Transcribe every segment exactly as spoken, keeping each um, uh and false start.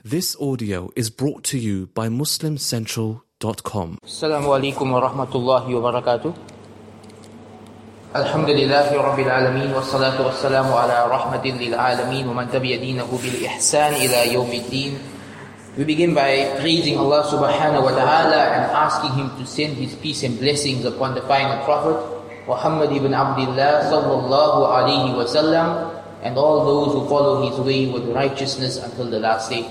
This audio is brought to you by Muslim Central dot com. Assalamu alaikum wa rahmatullahi wa barakatuh. Alhamdulillahi rabbil alameen wa salatu wa salamu ala rahmatin lil alameen wa man tabi'a dinahu bil ihsan ila yawmiddin. We begin by praising Allah subhanahu wa ta'ala and asking Him to send His peace and blessings upon the final Prophet Muhammad ibn Abdullah sallallahu alayhi wa sallam and all those who follow his way with righteousness until the last day.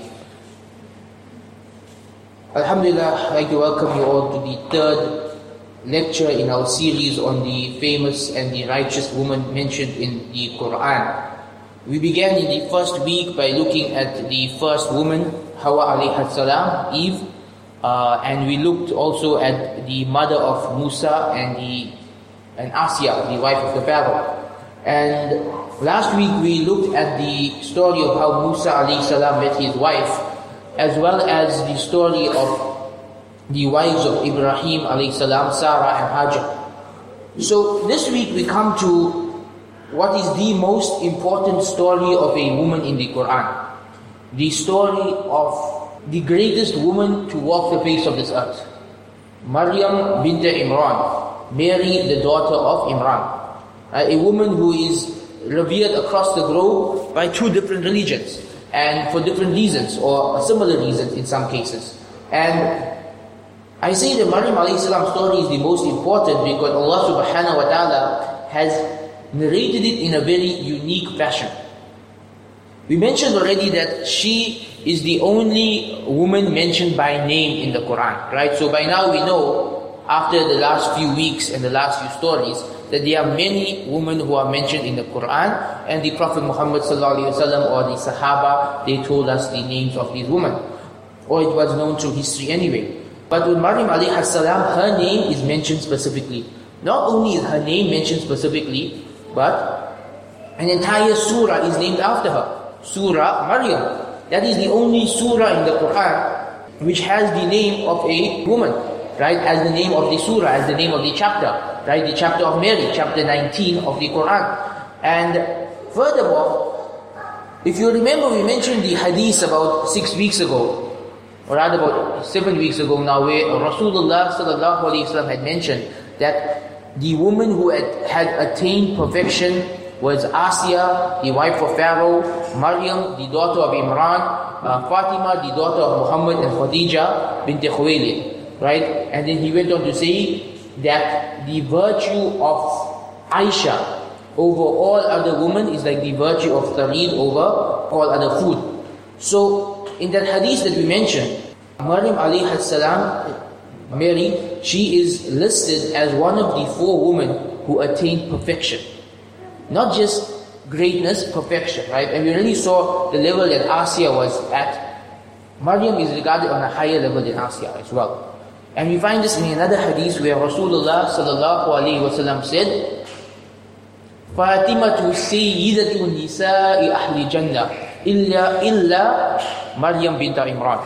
Alhamdulillah, I'd like to welcome you all to the third lecture in our series on the famous and the righteous woman mentioned in the Quran. We began in the first week by looking at the first woman, Hawa alayhi salam, Eve, uh, and we looked also at the mother of Musa and the and Asya, the wife of the Pharaoh. And last week we looked at the story of how Musa alayhi salam met his wife, as well as the story of the wives of Ibrahim alayhi salam, Sarah and Hajar. So this week we come to what is the most important story of a woman in the Quran. The story of the greatest woman to walk the face of this earth. Maryam bint Imran, Mary the daughter of Imran. A woman who is revered across the globe by two different religions, and for different reasons, or similar reasons in some cases. And I say the Maryam alayhi salam story is the most important because Allah subhanahu wa ta'ala has narrated it in a very unique fashion. We mentioned already that she is the only woman mentioned by name in the Quran, right? So by now we know, after the last few weeks and the last few stories, that there are many women who are mentioned in the Quran, and the Prophet Muhammad sallallahu alaihi wasallam or the Sahaba, they told us the names of these women, or it was known through history anyway. But with Maryam alayhi salam, her name is mentioned specifically. Not only is her name mentioned specifically, but an entire surah is named after her. Surah Maryam. That is the only surah in the Quran which has the name of a woman, right? As the name of the surah, as the name of the chapter, right? The chapter of Mary, chapter nineteen of the Quran. And furthermore, if you remember, we mentioned the hadith about six weeks ago, or rather about seven weeks ago now, where Rasulullah sallallahu alaihi wasallam had mentioned that the woman who had, had attained perfection was Asya, the wife of Pharaoh, Maryam, the daughter of Imran, uh, Fatima, the daughter of Muhammad, and Khadija bint Khuwaylid, right? And then he went on to say that the virtue of Aisha over all other women is like the virtue of Tharid over all other food. So in that hadith that we mentioned, Maryam alayhi salam, Mary, she is listed as one of the four women who attained perfection. Not just greatness, perfection, right? And we really saw the level that Asya was at. Maryam is regarded on a higher level than Asya as well. And we find this in another hadith where Rasulullah sallallahu alaihi wasallam said, Fatimatu sayyidatu nisa'i ahli jannah illa illa Maryam bint Imran.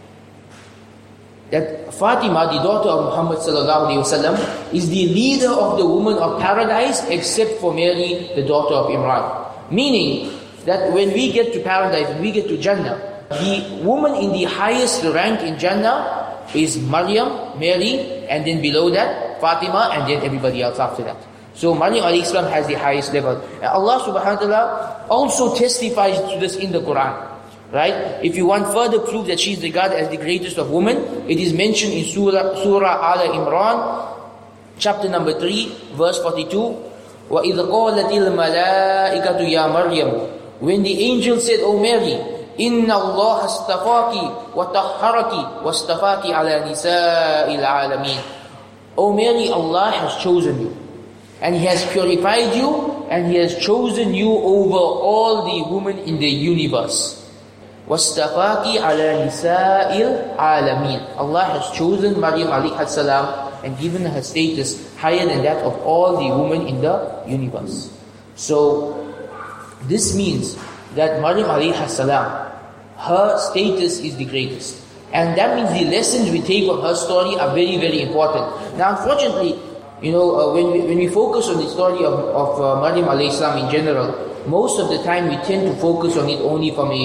That Fatima, the daughter of Muhammad sallallahu alaihi wasallam, is the leader of the women of paradise except for Mary, the daughter of Imran. Meaning that when we get to paradise, when we get to Jannah, the woman in the highest rank in Jannah is Maryam, Mary, and then below that, Fatima, and then everybody else after that. So Maryam alayhi salam has the highest level. And Allah subhanahu wa ta'ala also testifies to this in the Quran. Right? If you want further proof that she is regarded as the greatest of women, it is mentioned in Surah, Surah Al Imran, chapter number three, verse forty-two. وَإِذْ قَالَتِ الْمَلَائِكَةُ يَا مَرْيَمُ. When the angel said, O Mary, إِنَّ اللَّهَ اسْتَفَاكِ وَطَهَّرَكِ وَاسْتَفَاكِ عَلَى نِسَاءِ الْعَالَمِينَ. O Mary, Allah has chosen you, and He has purified you, and He has chosen you over all the women in the universe. وَاسْتَفَاكِ عَلَى نِسَاءِ الْعَالَمِينَ. Allah has chosen Maryam alayhi salam and given her status higher than that of all the women in the universe. So this means that Maryam alayhi salam, her status is the greatest. And that means the lessons we take from her story are very, very important. Now unfortunately, you know, uh, when, we, when we focus on the story of, of uh, Maryam alayhi salam in general, most of the time we tend to focus on it only from a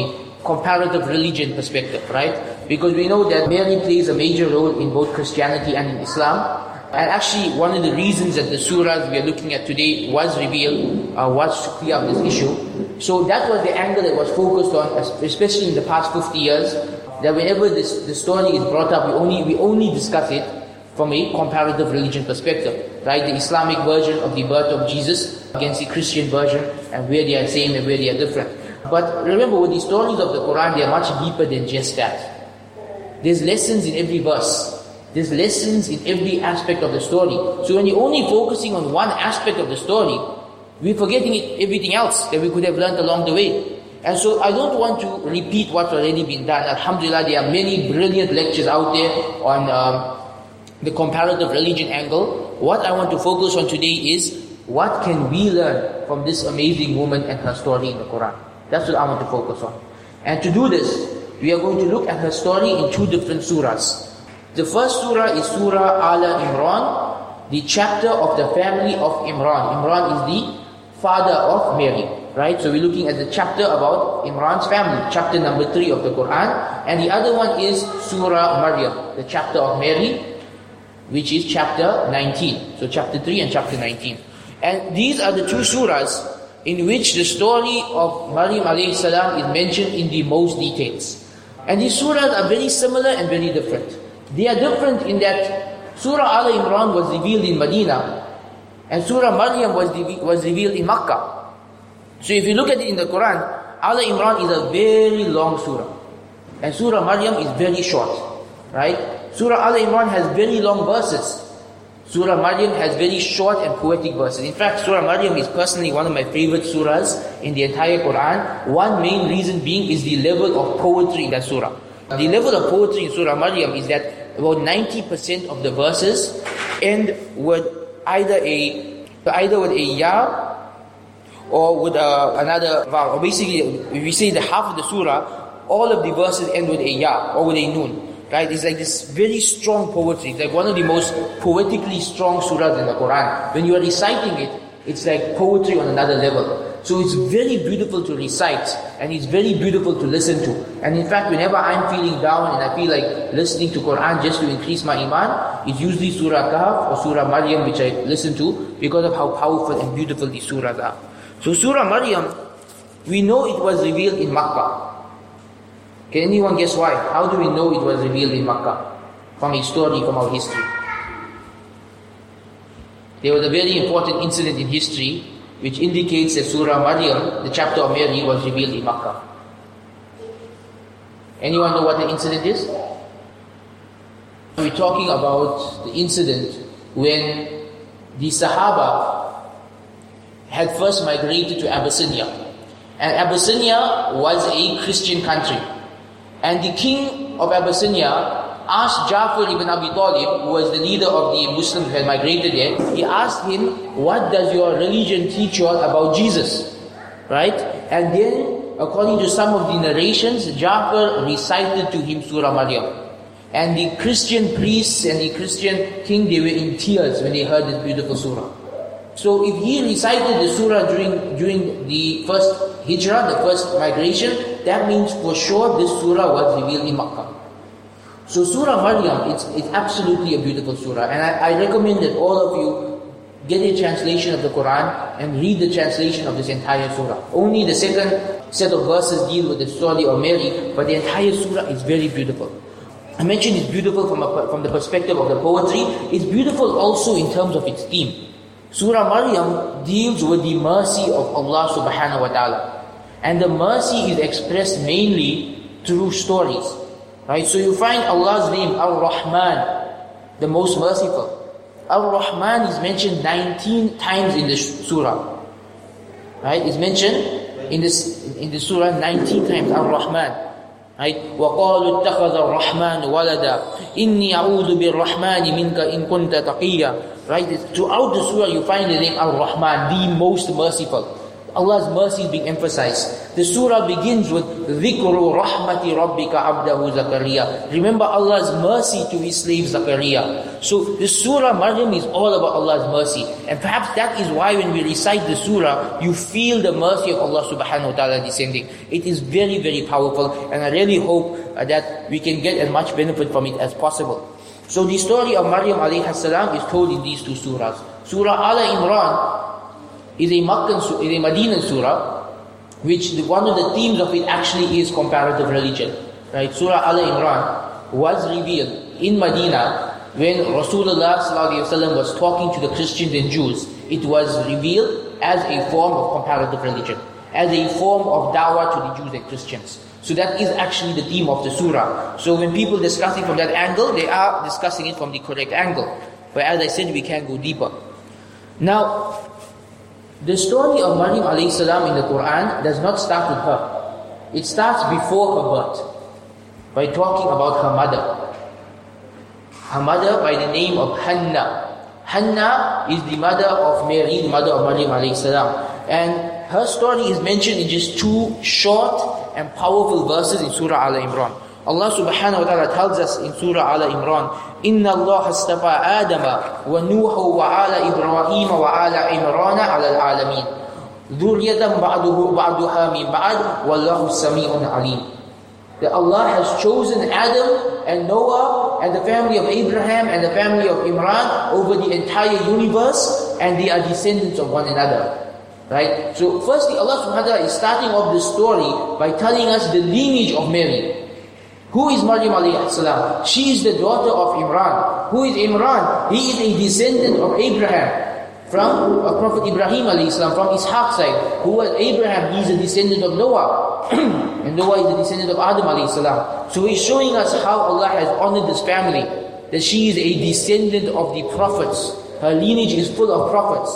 comparative religion perspective, right? Because we know that Mary plays a major role in both Christianity and in Islam. And actually, one of the reasons that the surahs we are looking at today was revealed uh, was to clear up this issue. So that was the angle that was focused on, especially in the past fifty years, that whenever this the story is brought up, we only we only discuss it from a comparative religion perspective, right? The Islamic version of the birth of Jesus against the Christian version, and where they are same and where they are different. But remember, with the stories of the Quran, they are much deeper than just that. There's lessons in every verse. There's lessons in every aspect of the story. So when you're only focusing on one aspect of the story, we're forgetting it, everything else that we could have learned along the way. And so I don't want to repeat what's already been done. Alhamdulillah, there are many brilliant lectures out there on um, the comparative religion angle. What I want to focus on today is, what can we learn from this amazing woman and her story in the Quran? That's what I want to focus on. And to do this, we are going to look at her story in two different surahs. The first surah is Surah Al-Imran, the chapter of the family of Imran. Imran is the father of Mary, right? So we're looking at the chapter about Imran's family, chapter number three of the Quran. And the other one is Surah Maryam, the chapter of Mary, which is chapter nineteen. So chapter three and chapter nineteen. And these are the two surahs in which the story of Maryam alayhi salam is mentioned in the most details. And these surahs are very similar and very different. They are different in that Surah Al-Imran was revealed in Medina, and Surah Maryam was, was revealed in Makkah. So if you look at it in the Quran, Al-Imran is a very long surah, and Surah Maryam is very short, right? Surah Al-Imran has very long verses. Surah Maryam has very short and poetic verses. In fact, Surah Maryam is personally one of my favorite surahs in the entire Quran. One main reason being is the level of poetry in that surah. The level of poetry in Surah Maryam is that about ninety percent of the verses end with either a either with a ya or with a, another vowel. Or basically, if we say the half of the surah, all of the verses end with a ya or with a nun. Right? It's like this very strong poetry. It's like one of the most poetically strong surahs in the Quran. When you are reciting it, it's like poetry on another level. So it's very beautiful to recite, and it's very beautiful to listen to. And in fact, whenever I'm feeling down and I feel like listening to Quran just to increase my iman, it's usually Surah Kahf or Surah Maryam which I listen to, because of how powerful and beautiful these surahs are. So Surah Maryam, we know it was revealed in Makkah. Can anyone guess why? How do we know it was revealed in Makkah? From a story, from our history. There was a very important incident in history which indicates that Surah Maryam, the chapter of Mary, was revealed in Makkah. Anyone know what the incident is? We're talking about the incident when the Sahaba had first migrated to Abyssinia. And Abyssinia was a Christian country. And the king of Abyssinia asked Ja'far ibn Abi Talib, who was the leader of the Muslims who had migrated there, he asked him, what does your religion teach you all about Jesus? Right? And then, according to some of the narrations, Ja'far recited to him Surah Maryam. And the Christian priests and the Christian king, they were in tears when they heard this beautiful surah. So if he recited the surah during, during the first hijrah, the first migration, that means for sure this surah was revealed in Makkah. So Surah Maryam, it's, it's absolutely a beautiful surah. And I, I recommend that all of you get a translation of the Quran and read the translation of this entire surah. Only the second set of verses deal with the story of Mary, but the entire surah is very beautiful. I mentioned it's beautiful from, a, from the perspective of the poetry. It's beautiful also in terms of its theme. Surah Maryam deals with the mercy of Allah subhanahu wa ta'ala. And the mercy is expressed mainly through stories. Right? So you find Allah's name, Ar-Rahman, the most merciful. Ar-Rahman is mentioned nineteen times in the surah. Right? It's mentioned in this in the surah nineteen times, Ar-Rahman. Right? وَقَالُوا اتَّخَذَ الرَّحْمَنُ وَلَدًا إِنِّي أَعُوذُ بِالرَّحْمَنِ مِنْكَ إِن كُنْتَ تَقِيًّا. Right? Throughout the surah you find the name Ar-Rahman, the most merciful. Allah's mercy is being emphasized. The surah begins with ذِكْرُ رَحْمَةِ رَبِّكَ عَبْدَهُ Zakaria. Remember Allah's mercy to His slave Zakaria. So the surah Maryam is all about Allah's mercy. And perhaps that is why when we recite the surah, you feel the mercy of Allah subhanahu wa ta'ala descending. It is very, very powerful, and I really hope uh, that we can get as much benefit from it as possible. So the story of Maryam alayhi salam is told in these two surahs. Surah Al Imran is a Makkan, is a Medinan surah, which the, one of the themes of it actually is comparative religion. Right? Surah Al Imran was revealed in Medina when Rasulullah sallallahu alaihi wasallam was talking to the Christians and Jews. It was revealed as a form of comparative religion, as a form of da'wah to the Jews and Christians. So that is actually the theme of the surah. So when people discuss it from that angle, they are discussing it from the correct angle. But as I said, we can go deeper. Now, the story of Maryam alayhi salam in the Quran does not start with her. It starts before her birth, by talking about her mother. Her mother by the name of Hannah. Hannah is the mother of Mary, the mother of Maryam alayhi salam. And her story is mentioned in just two short and powerful verses in Surah Al Imran. Allah subhanahu wa ta'ala tells us in Surah Al Imran, إِنَّ اللَّهَ اسْتَفَى آدَمَ وَنُوحَ وَآلَ إِبْرَاهِيمَ وَآلَ عِمْرَانَ عَلَى الْعَالَمِينَ ذُرِّيَّةً بَعْدُهُ بَعْدُهَا مِنْ بَعْدٍ وَاللَّهُ السَّمِيعٌ عَلِيمٌ. That Allah has chosen Adam and Noah and the family of Abraham and the family of Imran over the entire universe, and they are descendants of one another. Right? So firstly, Allah subhanahu wa ta'ala is starting off this story by telling us the lineage of Mary. Who is Maryam alayhi salam? She is the daughter of Imran. Who is Imran? He is a descendant of Abraham, from uh, Prophet Ibrahim alayhi salam, from Ishaq's side. Who was Abraham? He is a descendant of Noah. And Noah is a descendant of Adam alayhi salam. So he's showing us how Allah has honored this family, that she is a descendant of the prophets. Her lineage is full of prophets.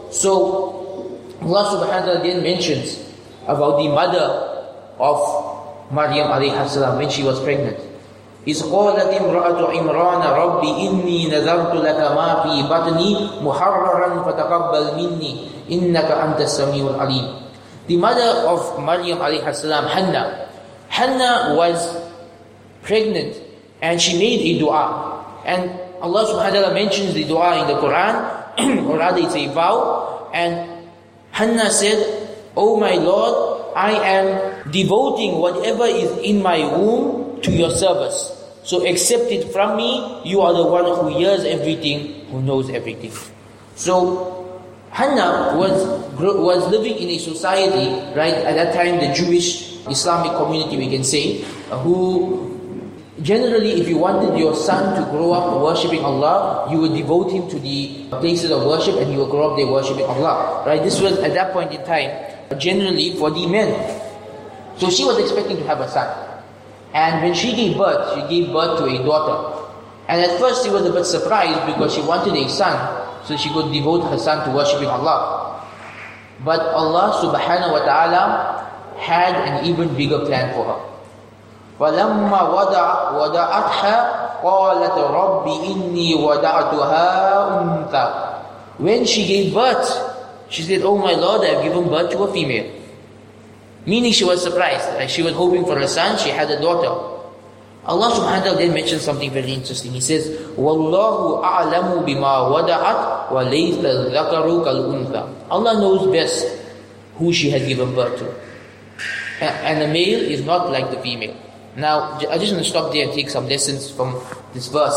So Allah subhanahu wa ta'ala then mentions about the mother of Maryam alayhi salam when she was pregnant. إِذْ قَالَتِ امْرَأَةُ عِمْرَانَ رَبِّ إِنِّي نَذَرْتُ لَكَ مَا فِي بَطْنِي مُحَرَّرًا فَتَقَبَّلْ مِنِّي إِنَّكَ أَنْتَ السَّمِيعُ الْعَلِيمُ. The mother of Maryam alayhi salam, Hannah. Hannah was pregnant and she made a dua. And Allah subhanahu wa ta'ala mentions the dua in the Quran, or rather it's a vow. And Hannah said, "O my Lord, I am devoting whatever is in my womb to your service. So accept it from me. You are the one who hears everything, who knows everything." So Hannah was was living in a society, right, at that time, the Jewish Islamic community, we can say, who generally, if you wanted your son to grow up worshipping Allah, you would devote him to the places of worship and he will grow up there worshipping Allah. Right? This was at that point in time generally for the men. So she was expecting to have a son. And when she gave birth, she gave birth to a daughter. And at first she was a bit surprised because she wanted a son so she could devote her son to worshipping Allah. But Allah subhanahu wa ta'ala had an even bigger plan for her. فَلَمَّا وَضَعَتْهَا قَالَتْ رَبِّ إِنِّي وَضَعْتُهَا أُنْثَى. When she gave birth, she said, "Oh my Lord, I have given birth to a female." Meaning she was surprised. Like she was hoping for a son, she had a daughter. Allah subhanahu wa ta'ala then mentions something very interesting. He says, وَاللَّهُ أَعْلَمُ بِمَا وَضَعَتْ وَلَيْسَ الذَّكَرُ كَالْأُنْثَى. Allah knows best who she has given birth to. And the male is not like the female. Now, I just want to stop there and take some lessons from this verse.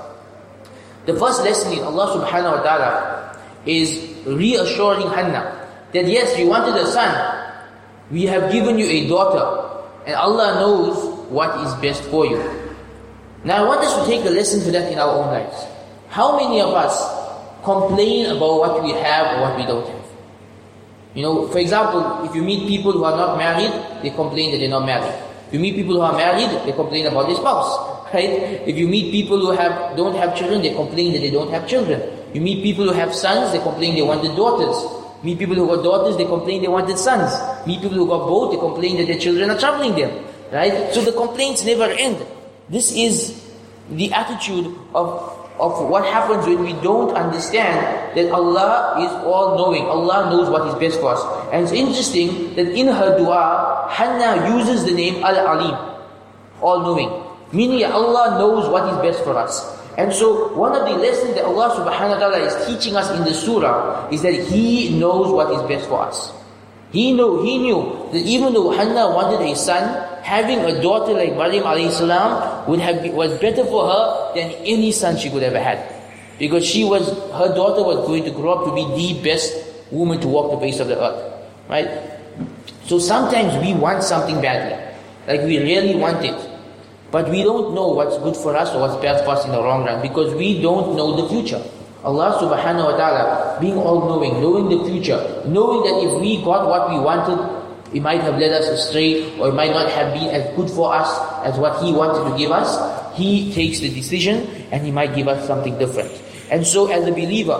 The first lesson in Allah subhanahu wa ta'ala is reassuring Hannah that yes, you wanted a son, we have given you a daughter, and Allah knows what is best for you. Now I want us to take a lesson for that in our own lives. How many of us complain about what we have or what we don't have? You know, for example, if you meet people who are not married, they complain that they're not married. If you meet people who are married, they complain about their spouse. Right? If you meet people who have don't have children, they complain that they don't have children. You meet people who have sons, they complain they wanted daughters. Meet people who got daughters, they complain they wanted sons. Meet people who got both, they complain that their children are troubling them. Right? So the complaints never end. This is the attitude of of what happens when we don't understand that Allah is all-knowing. Allah knows what is best for us. And it's interesting that in her dua, Hannah uses the name Al-Alim, all-knowing. Meaning that Allah knows what is best for us. And so one of the lessons that Allah subhanahu wa ta'ala is teaching us in the surah is that He knows what is best for us. He knew, he knew that even though Hannah wanted a son, having a daughter like Maryam alayhi salam would have been, was better for her than any son she could ever had. Because she was, her daughter was going to grow up to be the best woman to walk the face of the earth. Right? So sometimes we want something badly. Like we really want it. But we don't know what's good for us or what's bad for us in the long run. Because we don't know the future. Allah subhanahu wa ta'ala, being all-knowing, knowing the future, knowing that if we got what we wanted, it might have led us astray, or it might not have been as good for us as what He wanted to give us. He takes the decision, and He might give us something different. And so as a believer,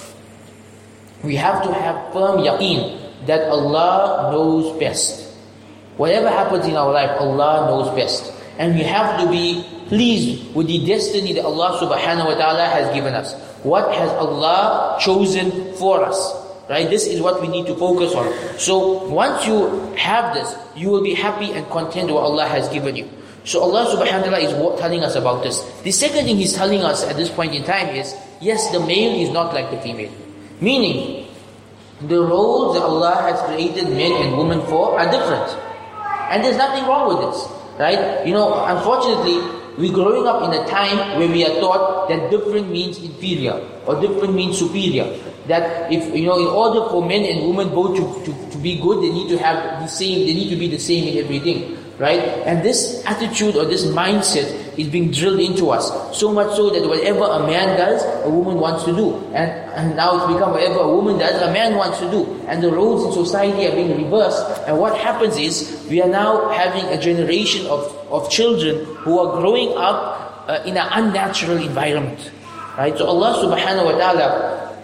we have to have firm yaqeen that Allah knows best. Whatever happens in our life, Allah knows best. And we have to be pleased with the destiny that Allah subhanahu wa ta'ala has given us. What has Allah chosen for us? Right? This is what we need to focus on. So once you have this, you will be happy and content with what Allah has given you. So Allah subhanahu wa ta'ala is telling us about this. The second thing He's telling us at this point in time is, yes, the male is not like the female. Meaning, the roles that Allah has created men and women for are different. And there's nothing wrong with this. Right? You know, unfortunately, we're growing up in a time where we are taught that different means inferior or different means superior. That if, you know, in order for men and women both to, to, to be good, they need to have the same, they need to be the same in everything. Right? And this attitude or this mindset is being drilled into us. So much so that whatever a man does, a woman wants to do. And, and now it's become whatever a woman does, a man wants to do. And the roles in society are being reversed. And what happens is, we are now having a generation of, of children who are growing up uh, in an unnatural environment. Right? So Allah subhanahu wa ta'ala,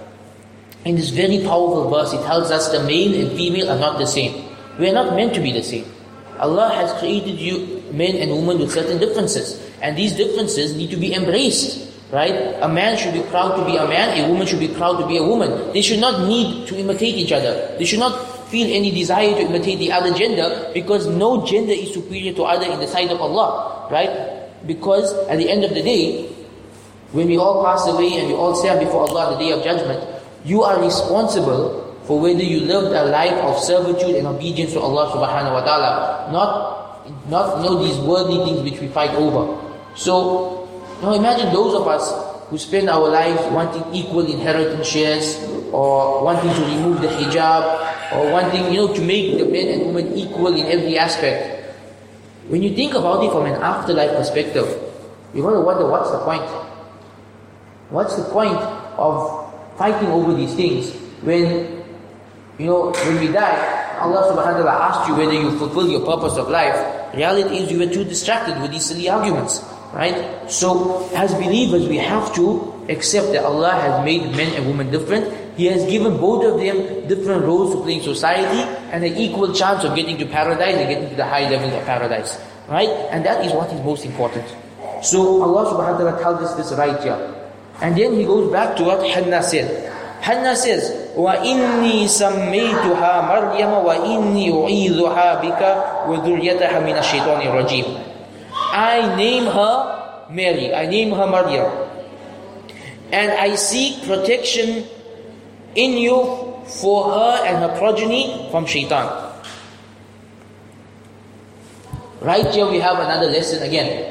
in this very powerful verse, it tells us the male and female are not the same. We are not meant to be the same. Allah has created you, men and women, with certain differences. And these differences need to be embraced. Right? A man should be proud to be a man, a woman should be proud to be a woman. They should not need to imitate each other. They should not feel any desire to imitate the other gender, because no gender is superior to other in the sight of Allah. Right? Because at the end of the day, when we all pass away and we all stand before Allah on the Day of Judgment, you are responsible for whether you lived a life of servitude and obedience to Allah subhanahu wa ta'ala, not, not you know, these worldly things which we fight over. So, you know, imagine those of us who spend our lives wanting equal inheritance shares, or wanting to remove the hijab, or wanting, you know, to make the men and women equal in every aspect. When you think about it from an afterlife perspective, you're going to wonder, what's the point? What's the point of fighting over these things when, you know, when we die, Allah subhanahu wa ta'ala asked you whether you fulfill your purpose of life. Reality is you were too distracted with these silly arguments. Right? So, as believers, we have to accept that Allah has made men and women different. He has given both of them different roles to play in society, and an equal chance of getting to paradise and getting to the high levels of paradise. Right? And that is what is most important. So, Allah subhanahu wa ta'ala tells us this right here. And then He goes back to what Hannah said. Hannah says, وَإِنِّي سَمَّيْتُهَا مَرْيَمَ وَإِنِّي أُعِيذُهَا بِكَ وَذُرِّيَّتَهَا مِنَ الشَّيْطَانِ الرَّجِيمِ. I name her Mary, I name her Maryam. And I seek protection in you for her and her progeny from shaitan. Right here we have another lesson again.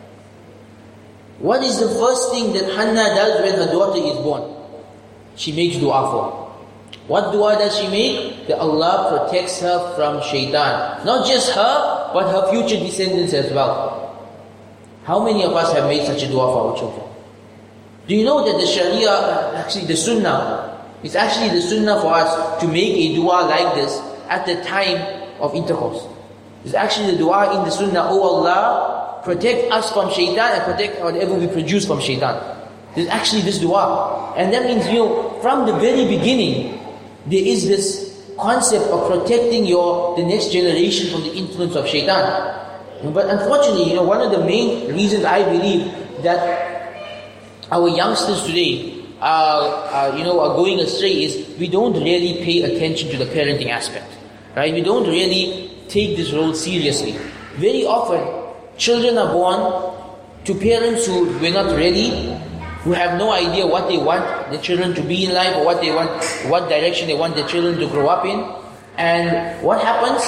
What is the first thing that Hannah does when her daughter is born? She makes dua for her. What dua does she make? That Allah protects her from shaitan. Not just her, but her future descendants as well. How many of us have made such a dua for our children? Do you know that the Sharia, actually the Sunnah, it's actually the Sunnah for us to make a dua like this at the time of intercourse. It's actually the dua in the Sunnah, oh Allah, protect us from shaitan and protect whatever we produce from shaitan. There's actually this dua. And that means, you know, from the very beginning, there is this concept of protecting your the next generation from the influence of shaitan. But unfortunately, you know, one of the main reasons I believe that our youngsters today are, are, you know, are going astray is we don't really pay attention to the parenting aspect, right? We don't really take this role seriously. Very often, children are born to parents who were not ready, who have no idea what they want their children to be in life, or what they want, what direction they want their children to grow up in. And what happens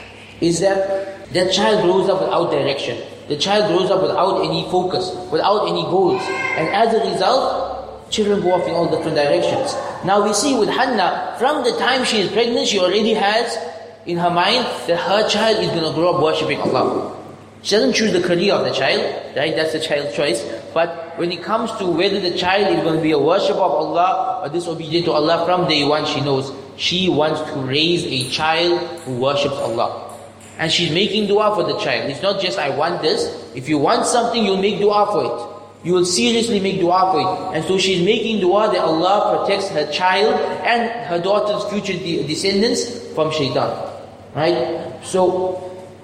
is that that child grows up without direction. The child grows up without any focus, without any goals. And as a result, children go off in all different directions. Now we see with Hannah, from the time she is pregnant, she already has in her mind that her child is going to grow up worshipping Allah. She doesn't choose the career of the child, right? That's the child's choice. But when it comes to whether the child is going to be a worshipper of Allah or disobedient to Allah, from day one she knows she wants to raise a child who worships Allah. And she's making dua for the child. It's not just, I want this. If you want something, you'll make dua for it. You will seriously make dua for it. And so she's making dua that Allah protects her child and her daughter's future de- descendants from shaitan. Right? So,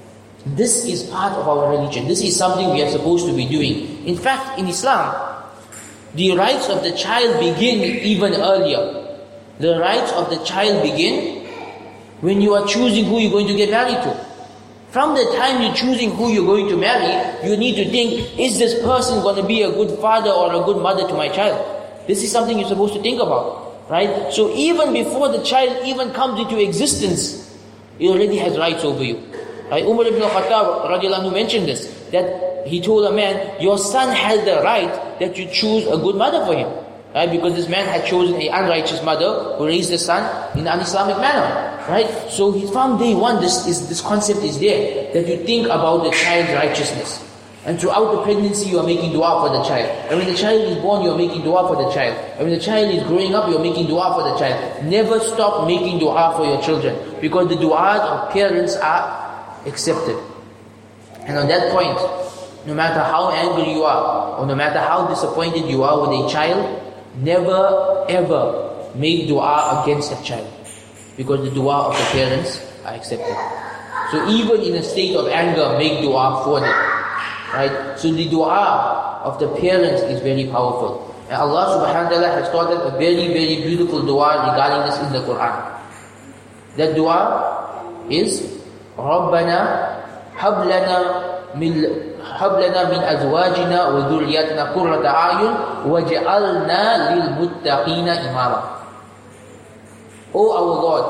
this is part of our religion. This is something we are supposed to be doing. In fact, in Islam, the rights of the child begin even earlier. The rights of the child begin when you are choosing who you're going to get married to. From the time you're choosing who you're going to marry, you need to think, is this person going to be a good father or a good mother to my child? This is something you're supposed to think about, right? So even before the child even comes into existence, it already has rights over you. Right? Umar ibn Khattab radiallahu anhu mentioned this, that he told a man, your son has the right that you choose a good mother for him. Right? Because this man had chosen an unrighteous mother who raised the son in an un-Islamic manner. Right? So from day one, this is this concept is there, that you think about the child's righteousness. And throughout the pregnancy, you are making dua for the child. And when the child is born, you are making dua for the child. And when the child is growing up, you are making dua for the child. Never stop making dua for your children, because the du'as of parents are accepted. And on that point, no matter how angry you are, or no matter how disappointed you are with a child, never ever make dua against that child, because the dua of the parents are accepted. So even in a state of anger, make dua for them, right? So the dua of the parents is very powerful. And Allah subhanahu wa ta'ala has taught us a very very beautiful dua regarding this in the Quran. That dua is رَبَّنَا هَبْ لَنَا مِنْ هَبْ لَنَا مِنْ أَزْوَاجِنَا وَذُرِّيَّاتِنَا قُرَّةَ أَعْيُنٍ وَاجْعَلْنَا لِلْمُتَّقِينَ إِمَامًا. O our Lord,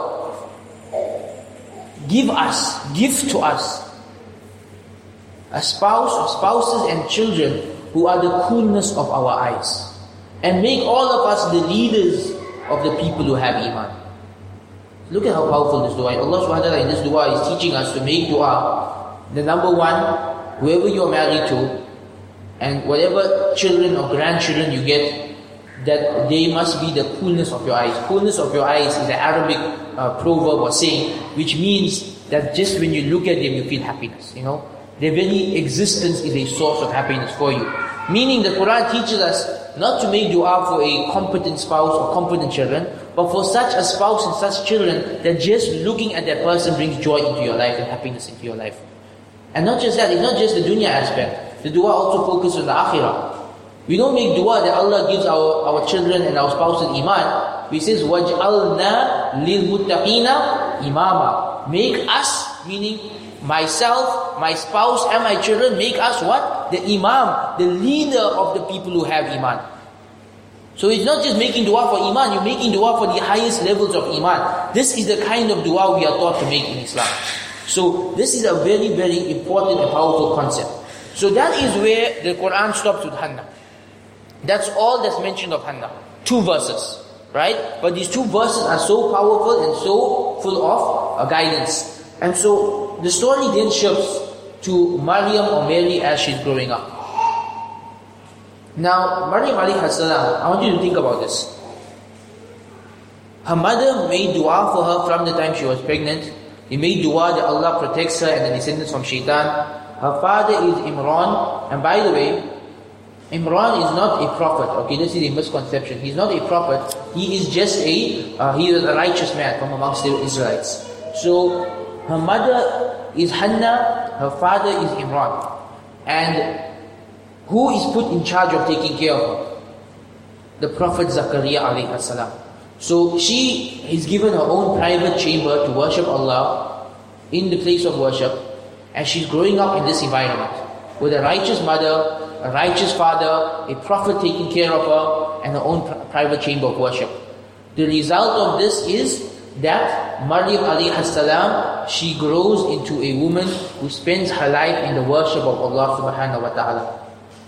give us, give to us a spouse or spouses and children who are the coolness of our eyes, and make all of us the leaders of the people who have iman. Look at how powerful this dua is. Allah subhanahu wa ta'ala in this dua is teaching us to make dua. The number one, whoever you're married to, and whatever children or grandchildren you get, that they must be the coolness of your eyes. Coolness of your eyes is an Arabic uh, proverb or saying, which means that just when you look at them, you feel happiness. You know, their very existence is a source of happiness for you. Meaning the Quran teaches us not to make dua for a competent spouse or competent children, but for such a spouse and such children that just looking at that person brings joy into your life and happiness into your life. And not just that, it's not just the dunya aspect. The dua also focuses on the akhirah. We don't make dua that Allah gives our, our children and our spouses iman. We say, وَجْعَلْنَا لِلْمُتَّقِينَ إِمَامًا. Make us, meaning myself, my spouse and my children, make us what? The imam, the leader of the people who have iman. So it's not just making dua for iman, you're making dua for the highest levels of iman. This is the kind of dua we are taught to make in Islam. So this is a very, very important and powerful concept. So that is where the Quran stops with Hannah. That's all that's mentioned of Hannah. Two verses, right? But these two verses are so powerful and so full of uh, guidance. And so the story then shifts to Maryam or Mary as she's growing up. Now, Maryam alayhi salam, I want you to think about this. Her mother made dua for her from the time she was pregnant. He made dua that Allah protects her and the descendants from shaitan. Her father is Imran, and by the way, Imran is not a prophet. Okay, this is a misconception. He's not a prophet. He is just a, uh, he is a righteous man from amongst the Israelites. So, her mother is Hannah, her father is Imran. And who is put in charge of taking care of her? the Prophet Zakaria alayhi salam. So she is given her own private chamber to worship Allah in the place of worship, and she's growing up in this environment with a righteous mother, a righteous father, a prophet taking care of her, and her own private chamber of worship. The result of this is that Maryam alayhi salam, she grows into a woman who spends her life in the worship of Allah subhanahu wa ta'ala.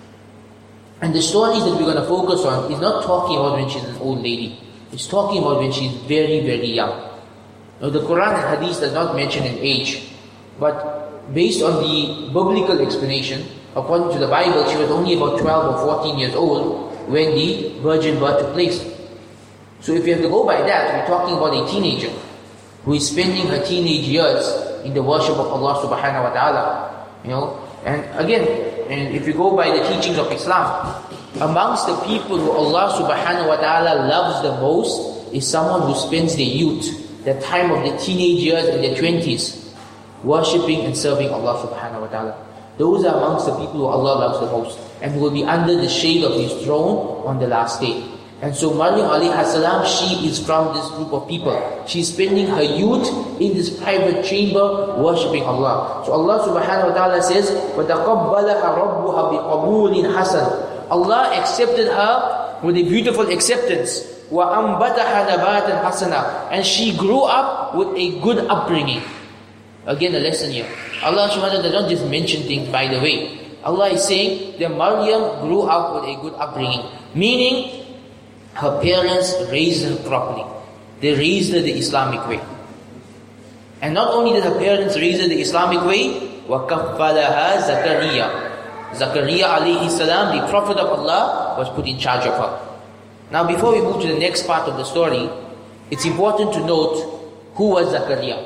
And the stories that we're going to focus on is not talking about when she's an old lady. It's talking about when she's very, very young. Now the Quran and Hadith does not mention an age, but based on the biblical explanation, according to the Bible, she was only about twelve or fourteen years old when the virgin birth took place. So if you have to go by that, we're talking about a teenager who is spending her teenage years in the worship of Allah subhanahu wa ta'ala. You know, and again, and if you go by the teachings of Islam, amongst the people who Allah subhanahu wa ta'ala loves the most is someone who spends their youth, the time of the teenage years and their twenties, worshipping and serving Allah subhanahu wa ta'ala. Those are amongst the people who Allah loves the most, and who will be under the shade of His throne on the last day. And so Maryam alayhi salam, she is from this group of people. She's spending her youth in this private chamber worshipping Allah. So Allah subhanahu wa ta'ala says, وَتَقَبَّلَهَا رَبُّهَا بِقَبُولٍ حَسَنٍ. Allah accepted her with a beautiful acceptance. وَأَنْبَتَهَا نَبَاتًا حَسَنًا. And she grew up with a good upbringing. Again, a lesson here. Allah subhanahu wa ta'ala does not just mention things by the way. Allah is saying that Maryam grew up with a good upbringing. Meaning, her parents raised her properly. They raised her the Islamic way. And not only did her parents raise her the Islamic way, وَكَفَّلَهَا Zakaria. Zakaria alayhi salam, the Prophet of Allah, was put in charge of her. Now before we move to the next part of the story, it's important to note who was Zakaria.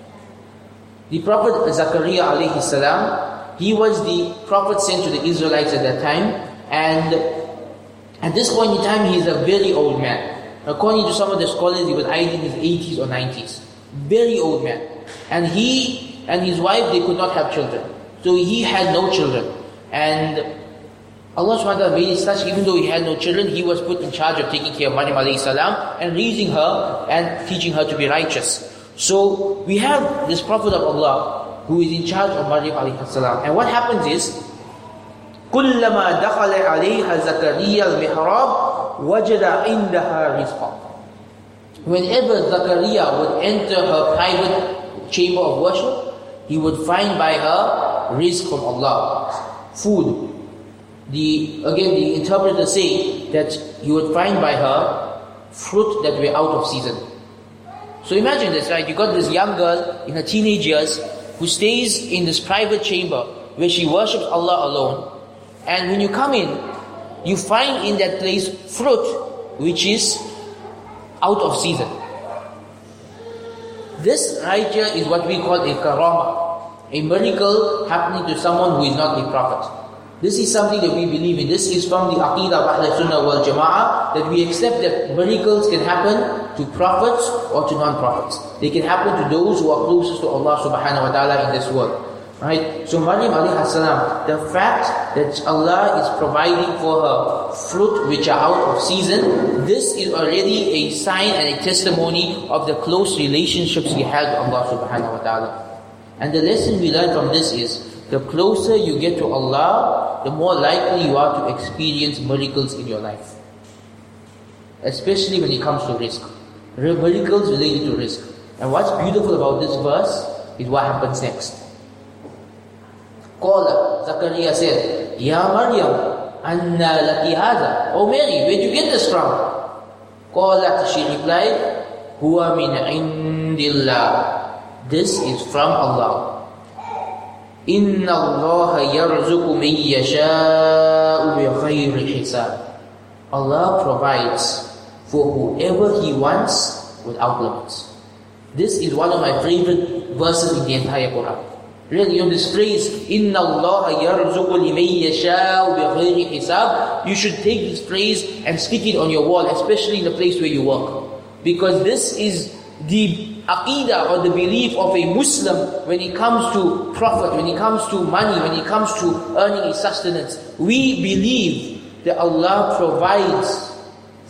The Prophet Zakaria alayhi salam, he was the Prophet sent to the Israelites at that time, and at this point in time, he is a very old man. According to some of the scholars, he was either in his eighties or nineties. Very old man. And he and his wife, they could not have children. So he had no children. And Allah subhanahu wa ta'ala made it such, even though he had no children, he was put in charge of taking care of Maryam alayhi salam and raising her and teaching her to be righteous. So we have this Prophet of Allah who is in charge of Maryam alayhi salam. And what happens is, كلما دخل عليها زكريا المحراب وجد عندها رزقا. Whenever Zakaria would enter her private chamber of worship, he would find by her rizq from Allah, food. The again, the interpreters say that he would find by her fruit that were out of season. So imagine this, right? You got this young girl in her teenage years who stays in this private chamber where she worships Allah alone. And when you come in, you find in that place fruit which is out of season. This right here is what we call a karama, a miracle happening to someone who is not a prophet. This is something that we believe in. This is from the Aqidah of Ahl Sunnah wal Jama'ah, that we accept that miracles can happen to prophets or to non-prophets. They can happen to those who are closest to Allah subhanahu wa ta'ala in this world. Right? So Maryam alayhi salam, the fact that Allah is providing for her fruit which are out of season, this is already a sign and a testimony of the close relationships he had with Allah subhanahu wa ta'ala. And the lesson we learn from this is, the closer you get to Allah, the more likely you are to experience miracles in your life. Especially when it comes to rizq. Miracles related to rizq. And what's beautiful about this verse is what happens next. Qala, Zakaria said, Ya Maryam, anna laki hadha. Oh Mary, where'd you get this from? Qalat, she replied, Huwa min indillah. This is from Allah. Inna Allah yarzuqu man yasha'u bi khayri hisab. Allah provides for whoever He wants without limits. This is one of my favorite verses in the entire Quran. Really, you know this phrase, Inna Allah yarzuqu liman yasha'u bi khayri hisab. You should take this phrase and stick it on your wall, especially in the place where you work. Because this is the aqidah or the belief of a Muslim when it comes to profit, when it comes to money, when it comes to earning a sustenance. We believe that Allah provides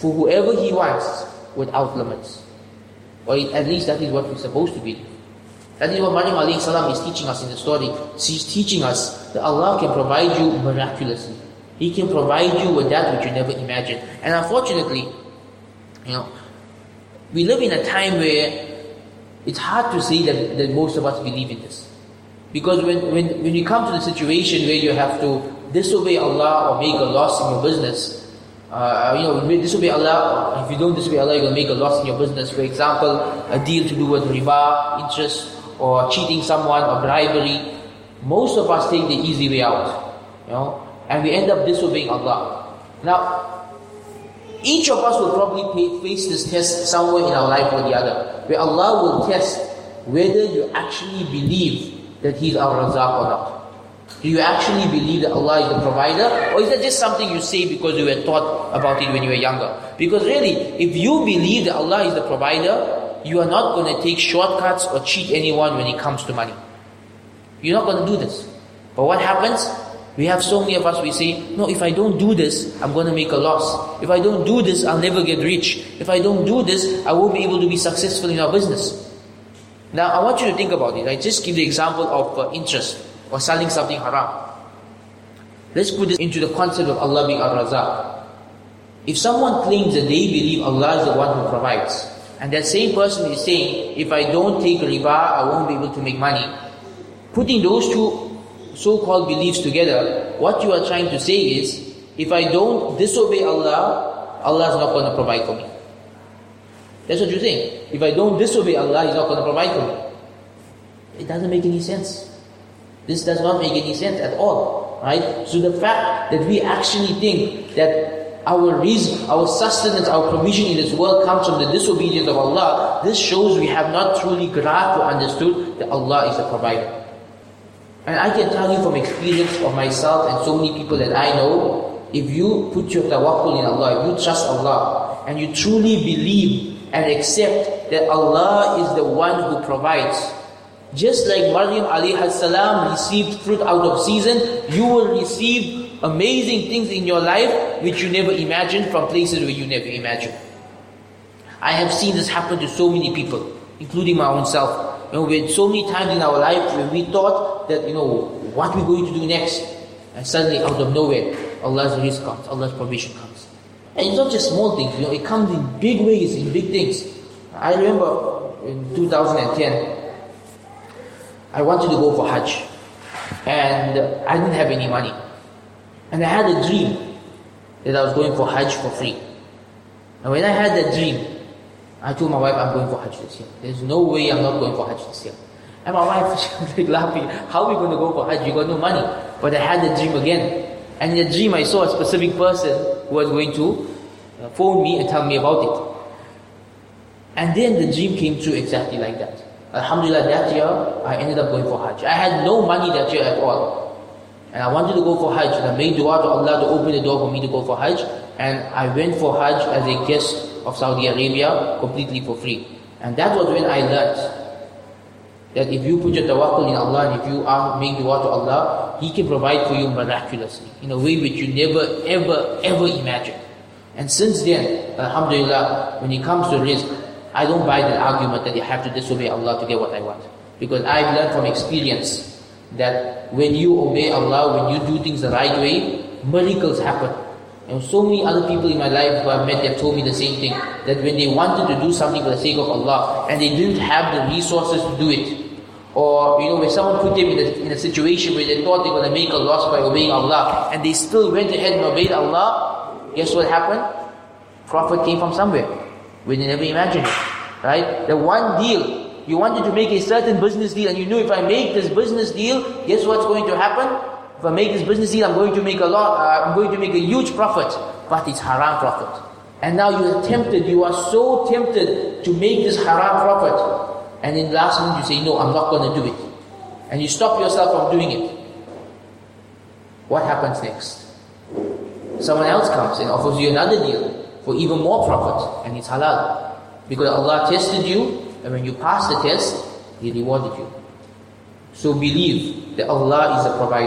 for whoever He wants without limits. Or at least that is what we're supposed to believe. That is what Maryam alayhi salam is teaching us in the story. She's teaching us that Allah can provide you miraculously. He can provide you with that which you never imagined. And unfortunately, you know, we live in a time where it's hard to say that, that most of us believe in this. Because when, when, when you come to the situation where you have to disobey Allah or make a loss in your business, uh, you know, when you disobey Allah, if you don't disobey Allah, you're going to make a loss in your business. For example, a deal to do with riba, interest, or cheating someone, or bribery. Most of us take the easy way out, you know, and we end up disobeying Allah. Now, each of us will probably pay, face this test somewhere in our life or the other, where Allah will test whether you actually believe that He's our Razaq or not. Do you actually believe that Allah is the provider, or is that just something you say because you were taught about it when you were younger? Because really, if you believe that Allah is the provider, you are not going to take shortcuts or cheat anyone when it comes to money. You're not going to do this. But what happens? We have so many of us, we say, no, if I don't do this, I'm going to make a loss. If I don't do this, I'll never get rich. If I don't do this, I won't be able to be successful in our business. Now, I want you to think about it. I just give the example of uh, interest or selling something haram. Let's put this into the concept of Allah being Ar-Razaq. If someone claims that they believe Allah is the one who provides, and that same person is saying, if I don't take riba, I won't be able to make money. Putting those two so-called beliefs together, what you are trying to say is, if I don't disobey Allah, Allah is not going to provide for me. That's what you're saying. If I don't disobey Allah, He's not going to provide for me. It doesn't make any sense. This does not make any sense at all. Right? So the fact that we actually think that our rizq, our sustenance, our provision in this world comes from the disobedience of Allah, this shows we have not truly grasped or understood that Allah is the provider. And I can tell you from experience of myself and so many people that I know, if you put your tawakkul in Allah, if you trust Allah, and you truly believe and accept that Allah is the one who provides, just like Maryam alayhi salam received fruit out of season, you will receive amazing things in your life which you never imagined from places where you never imagined. I have seen this happen to so many people, including my own self. You know, we had so many times in our life where we thought that, you know, what we're going to do next, and suddenly out of nowhere, Allah's rizq comes, Allah's provision comes. And it's not just small things, you know, it comes in big ways, in big things. I remember in two thousand ten, I wanted to go for Hajj, and I didn't have any money. And I had a dream that I was going for Hajj for free. And when I had that dream, I told my wife, I'm going for Hajj this year. There's no way I'm not going for Hajj this year. And my wife, she was like laughing, how are we going to go for Hajj? You got no money. But I had the dream again. And in the dream I saw a specific person who was going to phone me and tell me about it. And then the dream came true exactly like that. Alhamdulillah, that year, I ended up going for Hajj. I had no money that year at all. And I wanted to go for Hajj, and I made dua to Allah to open the door for me to go for Hajj. And I went for Hajj as a guest of Saudi Arabia, completely for free. And that was when I learned that if you put your tawakkul in Allah, and if you are making dua to Allah, He can provide for you miraculously, in a way which you never, ever, ever imagined. And since then, alhamdulillah, when it comes to rizq, I don't buy that argument that you have to disobey Allah to get what I want. Because I've learned from experience that when you obey Allah, when you do things the right way, miracles happen. And so many other people in my life who I've met, they've told me the same thing, that when they wanted to do something for the sake of Allah, and they didn't have the resources to do it, or you know, when someone put them in a, in a situation where they thought they were going to make a loss by obeying Allah, and they still went ahead and obeyed Allah, guess what happened? Prophet came from somewhere where they never imagined it. Right? The one deal, you wanted to make a certain business deal, and you knew if I make this business deal, guess what's going to happen? If I make this business deal, I'm going to make a lot, uh, I'm going to make a huge profit, but it's haram profit. And now you are tempted, you are so tempted to make this haram profit, and in the last minute you say, no, I'm not going to do it. And you stop yourself from doing it. What happens next? Someone else comes and offers you another deal for even more profit, and it's halal. Because Allah tested you, and when you passed the test, He rewarded you. So believe that Allah is the provider.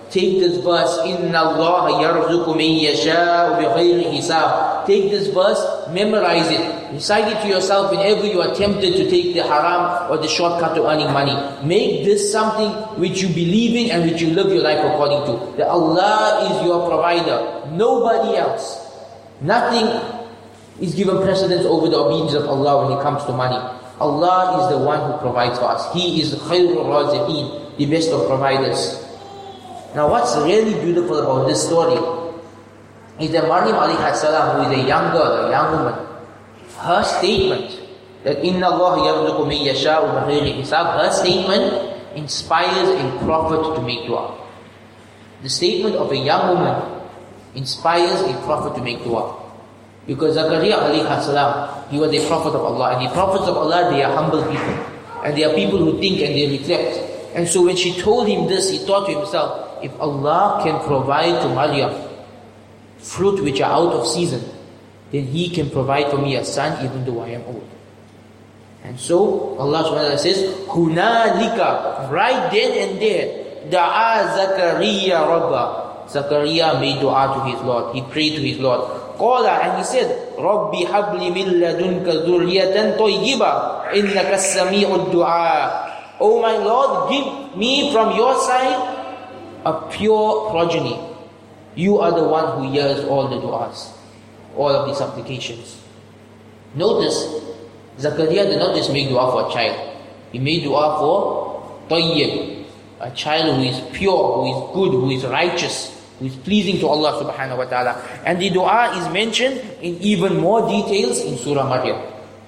Take this verse, إِنَّ اللَّهَ يَرْزُقُ مَن يَشَاءُ بِغَيْرِ حِسَابٍ. Take this verse, memorize it. Recite it to yourself whenever you are tempted to take the haram or the shortcut to earning money. Make this something which you believe in and which you live your life according to. That Allah is your provider, nobody else. Nothing is given precedence over the obedience of Allah when it comes to money. Allah is the one who provides for us. He is khairul raziqeen, the best of providers. Now what's really beautiful about this story is that Maryam alayhi salam, who is a young girl, a young woman, her statement that Inna Allah yarzuqu man yasha'u bighayri hisab, her statement inspires a prophet to make dua. The statement of a young woman inspires a prophet to make dua. Because Zakaria alayhi salam, he was a prophet of Allah, and the prophets of Allah, they are humble people, and they are people who think and they reflect. And so when she told him this, he thought to himself, if Allah can provide to Maryam fruit which are out of season, then He can provide for me a son even though I am old. And so Allah subhanahu wa ta'ala says, Hunalika, right then and there, Da'a Zakaria Rabba. Zakaria made dua to his Lord. He prayed to his Lord. Qala, and he said, Rabbi habli min ladunka dhurriyatan tayyiba, innaka as-sami'ud du'a. Oh my Lord, give me from your side a pure progeny. You are the one who hears all the du'as, all of the supplications. Notice, Zakaria did not just make dua for a child. He made dua for tayyib, a child who is pure, who is good, who is righteous, who is pleasing to Allah subhanahu wa ta'ala. And the dua is mentioned in even more details in Surah Maryam,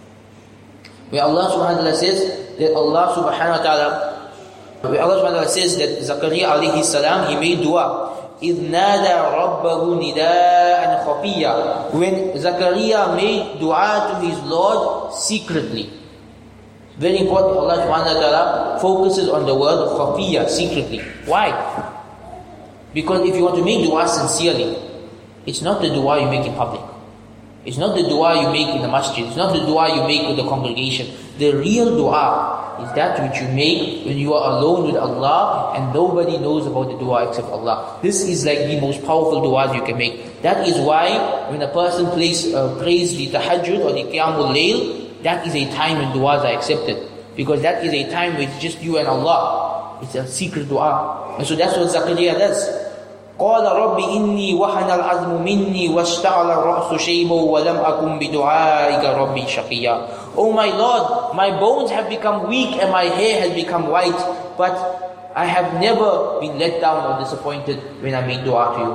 where Allah subhanahu wa ta'ala says that Allah subhanahu wa ta'ala where Allah subhanahu wa ta'ala says that Zakaria alayhi salam, he made dua. إِذْ نَادَى رَبَّهُ نِدَاءً خَفِيًّا. When Zakaria made dua to his Lord secretly. Very important, Allah subhanahu wa ta'ala focuses on the word khafiyya, secretly. Why? Because if you want to make dua sincerely, it's not the dua you make in public. It's not the dua you make in the masjid. It's not the dua you make with the congregation. The real dua is that which you make when you are alone with Allah and nobody knows about the dua except Allah. This is like the most powerful duas you can make. That is why when a person plays, uh, prays the tahajjud or the qiyamul layl, that is a time when duas are accepted. Because that is a time with just you and Allah. It's a secret dua. And so that's what Zakaria does. قال رب إني وهن العظم مني واشتعل الرأس شيبا ولم أكن بدعائك ربي شقيا. Oh my Lord, my bones have become weak and my hair has become white, but I have never been let down or disappointed when I make dua to you.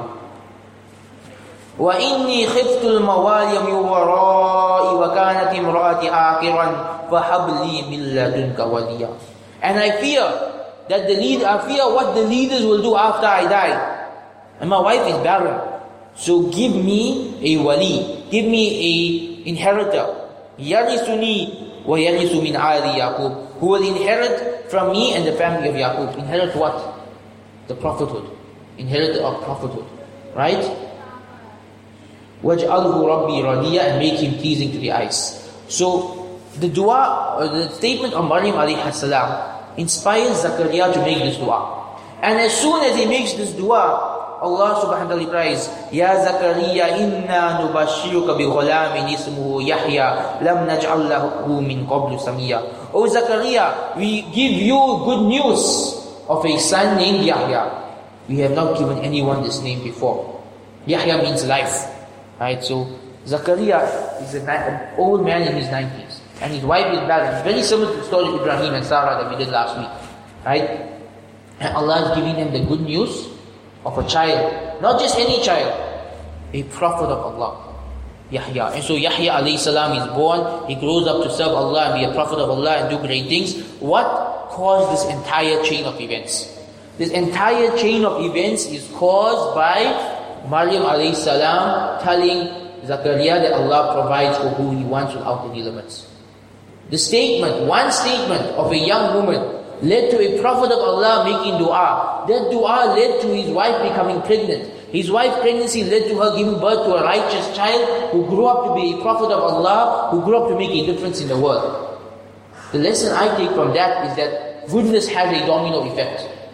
وإني خفت الموالي من ورائي وكانت امرأتي عاقرا فهب لي من لدنك وليا. And I fear that the lead, I fear what the leaders will do after I die. And my wife is barren. So give me a wali. Give me a inheritor. Yarisuni wa yarisu min ali Yaqub. Who will inherit from me and the family of Yaqub. Inherit what? The prophethood. Inherit of prophethood. Right? Waj'alhu rabbi radiya, and make him pleasing to the eyes. So the dua, or the statement of Maryam alayhi salam inspires Zakaria to make this dua. And as soon as he makes this dua, Allah subhanahu wa ta'ala cries, Ya Zakaria, inna nubashiruka bi ghulamin ismuhu Yahya, lam naj'al lahu min qablu samiyya. O Zakaria, we give you good news of a son named Yahya. We have not given anyone this name before. Yahya means life. Right? So Zakaria is an old man in his nineties, and his wife is barren. Very similar to the story of Ibrahim and Sarah that we did last week. Right? And Allah is giving them the good news of a child, not just any child, a prophet of Allah, Yahya. And so Yahya alayhi salam is born, he grows up to serve Allah and be a prophet of Allah and do great things. What caused this entire chain of events? This entire chain of events is caused by Maryam alayhi salam telling Zakaria that Allah provides for who He wants without any limits. The statement, one statement of a young woman led to a prophet of Allah making dua. That dua led to his wife becoming pregnant. His wife's pregnancy led to her giving birth to a righteous child who grew up to be a prophet of Allah, who grew up to make a difference in the world. The lesson I take from that is that goodness has a domino effect.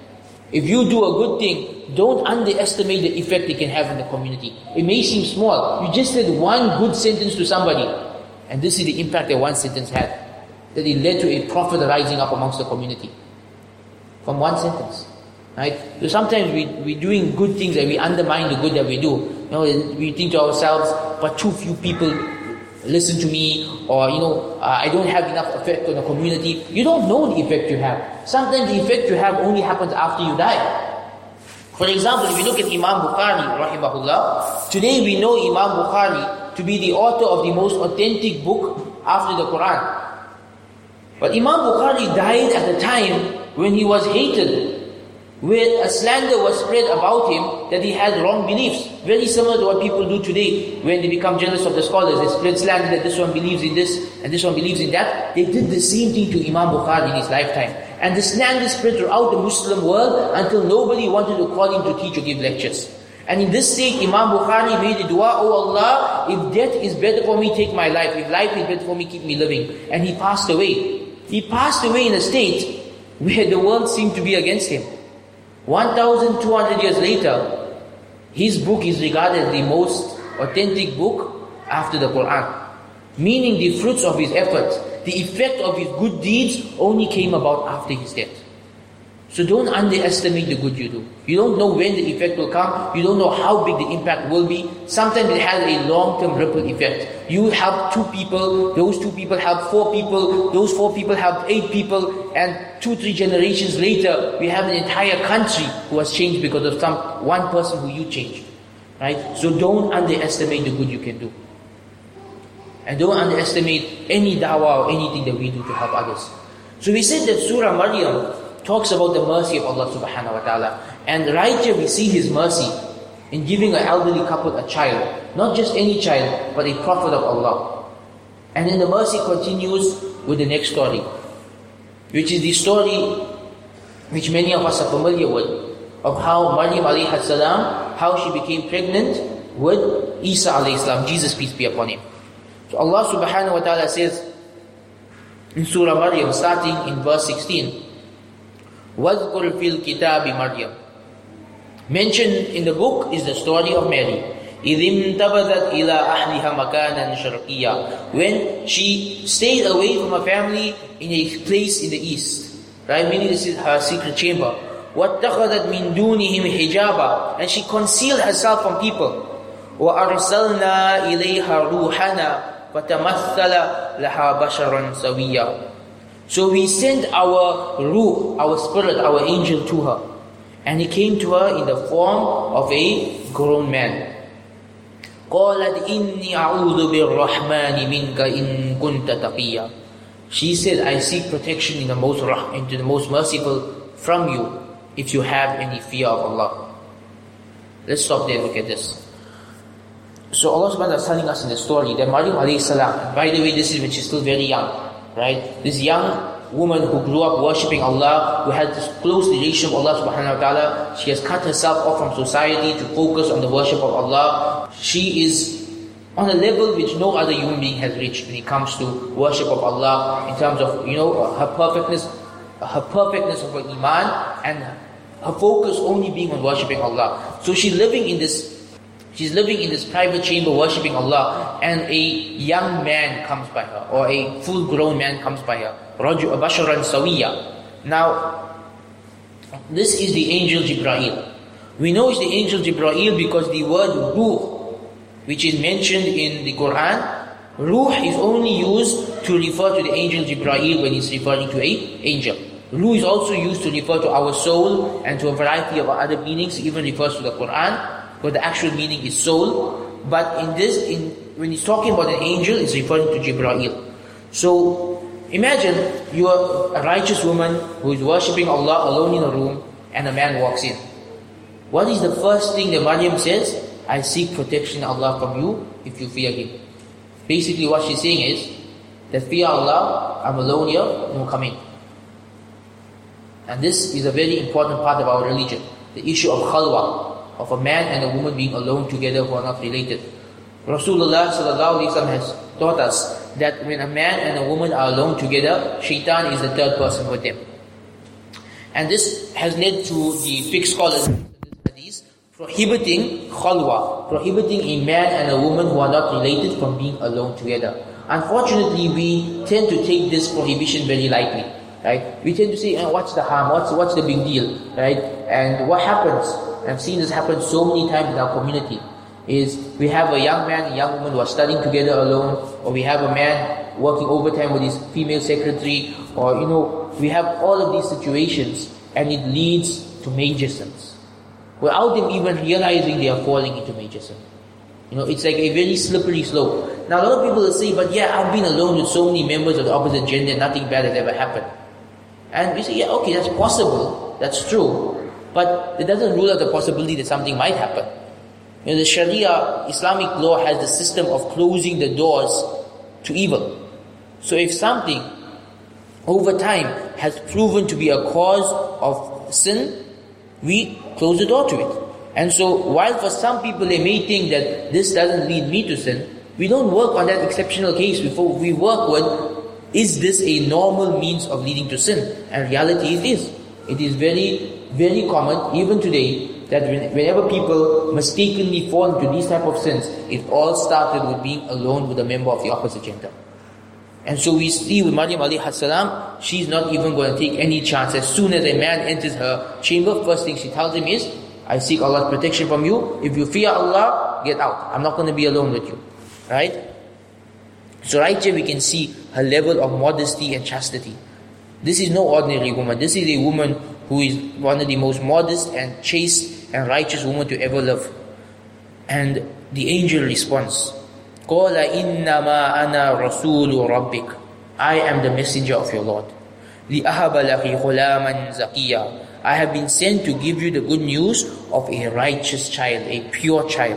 If you do a good thing, don't underestimate the effect it can have in the community. It may seem small. You just said one good sentence to somebody, and this is the impact that one sentence had. That it led to a prophet rising up amongst the community. From one sentence. Right? So sometimes we, we're doing good things and we undermine the good that we do. You know, we think to ourselves, but too few people listen to me, or you know, uh, I don't have enough effect on the community. You don't know the effect you have. Sometimes the effect you have only happens after you die. For example, if you look at Imam Bukhari, rahimahullah, today we know Imam Bukhari to be the author of the most authentic book after the Quran. But Imam Bukhari died at a time when he was hated, where a slander was spread about him that he had wrong beliefs. Very similar to what people do today when they become jealous of the scholars. They spread slander that this one believes in this and this one believes in that. They did the same thing to Imam Bukhari in his lifetime. And the slander spread throughout the Muslim world until nobody wanted to call him to teach or give lectures. And in this state, Imam Bukhari made a dua, "Oh Allah, if death is better for me, take my life. If life is better for me, keep me living." And he passed away. He passed away in a state where the world seemed to be against him. one thousand two hundred years later, his book is regarded as the most authentic book after the Quran. Meaning the fruits of his efforts, the effect of his good deeds only came about after his death. So don't underestimate the good you do. You don't know when the effect will come. You don't know how big the impact will be. Sometimes it has a long-term ripple effect. You help two people, those two people help four people, those four people help eight people, and two, three generations later, we have an entire country who has changed because of some one person who you changed. Right? So don't underestimate the good you can do. And don't underestimate any dawah or anything that we do to help others. So we said that Surah Maryam talks about the mercy of Allah subhanahu wa ta'ala. And right here we see His mercy in giving an elderly couple a child. Not just any child, but a prophet of Allah. And then the mercy continues with the next story, which is the story which many of us are familiar with, of how Maryam alayhi salam, how she became pregnant with Isa alayhi salam, Jesus peace be upon him. So Allah subhanahu wa ta'ala says in Surah Maryam, starting in verse sixteen, وَاذْكُرْ فِي الْكِتَابِ مَرْيَمْ. Mentioned in the book is the story of Mary. إِذِ انْتَبَذَتْ إِلَىٰ أَهْلِهَا مَكَانًا شَرْقِيًّا. When she stayed away from her family in a place in the east. Right? Meaning this is her secret chamber. وَاتَّخَذَتْ مِن دُونِهِمْ حِجَابًا. And she concealed herself from people. وَأَرْسَلْنَا إِلَيْهَا رُوحَنَا فَتَمَثَّلَ لَهَا بَشَرًا سَوِيًّا. So we sent our ruh, our spirit, our angel to her. And he came to her in the form of a grown man. قَالَتْ إِنِّي أَعُوذُ بِالرَّحْمَنِ مِنْكَ إِن كُنْتَ تَقِيًّا. She said, I seek protection in the most rah- into the most merciful from you, if you have any fear of Allah. Let's stop there and look at this. So Allah subhanahu wa ta'ala is telling us in the story that Maryam alayhi salam, by the way, this is when she's still very young. Right? This young woman who grew up worshipping Allah, who had this close relationship with Allah subhanahu wa ta'ala, she has cut herself off from society to focus on the worship of Allah. She is on a level which no other human being has reached when it comes to worship of Allah, in terms of, you know, her perfectness, her perfectness of her iman, and her focus only being on worshipping Allah. So she's living in this She's living in this private chamber worshipping Allah, and a young man comes by her, or a full-grown man comes by her. رَجُ بَشَرًا سَوِيًّا. Now, this is the angel Jibreel. We know it's the angel Jibreel because the word ruh, which is mentioned in the Quran, ruh is only used to refer to the angel Jibreel when it's referring to an angel. Ruh is also used to refer to our soul and to a variety of other meanings. It even refers to the Quran, but the actual meaning is soul. But in this, in when he's talking about an angel, it's referring to Jibreel. So imagine you are a righteous woman who is worshipping Allah alone in a room, and a man walks in. What is the first thing that Maryam says? I seek protection Allah from you if you fear Him. Basically what she's saying is that fear Allah, I'm alone here, no come in. And this is a very important part of our religion. The issue of khalwa, of a man and a woman being alone together who are not related. Rasulullah sallallahu alaihi wasallam has taught us that when a man and a woman are alone together, shaitan is the third person with them. And this has led to the fiqh scholars in this hadith prohibiting khalwa, prohibiting a man and a woman who are not related from being alone together. Unfortunately, we tend to take this prohibition very lightly, right? We tend to say, oh, what's the harm? What's what's the big deal, right? And what happens, and I've seen this happen so many times in our community, is we have a young man, a young woman who are studying together alone, or we have a man working overtime with his female secretary, or you know, we have all of these situations, and it leads to major sins without them even realizing they are falling into major sin. You know, it's like a very slippery slope. Now a lot of people will say, but yeah, I've been alone with so many members of the opposite gender, nothing bad has ever happened. And we say, yeah, okay, that's possible, that's true, but it doesn't rule out the possibility that something might happen. You know, the Sharia, Islamic law has the system of closing the doors to evil. So if something over time has proven to be a cause of sin, we close the door to it. And so while for some people they may think that this doesn't lead me to sin, we don't work on that exceptional case. Before we work with, is this a normal means of leading to sin? And reality it is. It is very, very common, even today, that whenever people mistakenly fall into these type of sins, it all started with being alone with a member of the opposite gender. And so we see with Maryam alayhi salam, she's not even going to take any chance. As soon as a man enters her chamber, first thing she tells him is, I seek Allah's protection from you. If you fear Allah, get out. I'm not going to be alone with you. Right? So right here we can see her level of modesty and chastity. This is no ordinary woman. This is a woman who is one of the most modest and chaste and righteous women to ever live. And the angel responds, قَالَ إِنَّمَا أَنَا رَسُولُ رَبِّكَ, I am the messenger of your Lord. لِأَهَبَ لَكِ غُلَامًا زَكِيًّا, I have been sent to give you the good news of a righteous child, a pure child.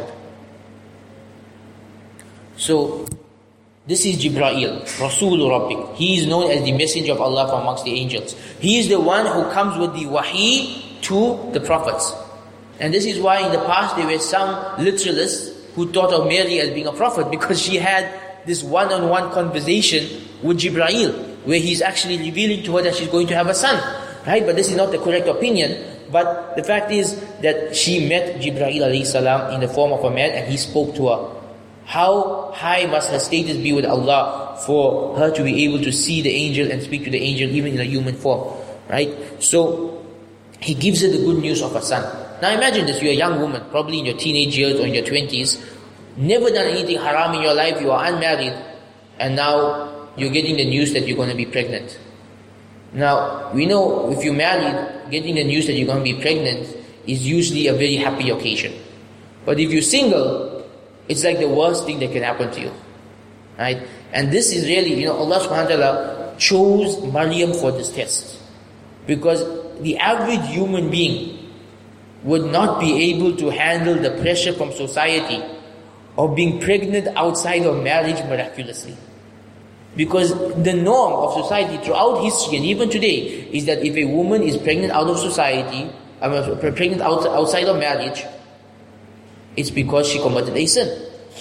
So, this is Jibreel, Rasul Rabbik. He is known as the messenger of Allah from amongst the angels. He is the one who comes with the wahi to the prophets. And this is why in the past there were some literalists who thought of Mary as being a prophet, because she had this one-on-one conversation with Jibreel, where he's actually revealing to her that she's going to have a son. Right? But this is not the correct opinion. But the fact is that she met Jibreel alayhi salam in the form of a man, and he spoke to her. How high must her status be with Allah for her to be able to see the angel and speak to the angel even in a human form, right? So he gives her the good news of a son. Now imagine this, you're a young woman, probably in your teenage years or in your twenties, never done anything haram in your life, you are unmarried, and now you're getting the news that you're going to be pregnant. Now, we know if you're married, getting the news that you're going to be pregnant is usually a very happy occasion. But if you're single, it's like the worst thing that can happen to you. Right? And this is really, you know, Allah subhanahu wa ta'ala chose Maryam for this test. Because the average human being would not be able to handle the pressure from society of being pregnant outside of marriage miraculously. Because the norm of society throughout history and even today is that if a woman is pregnant out of society, I mean, pregnant out, outside of marriage, it's because she committed a sin.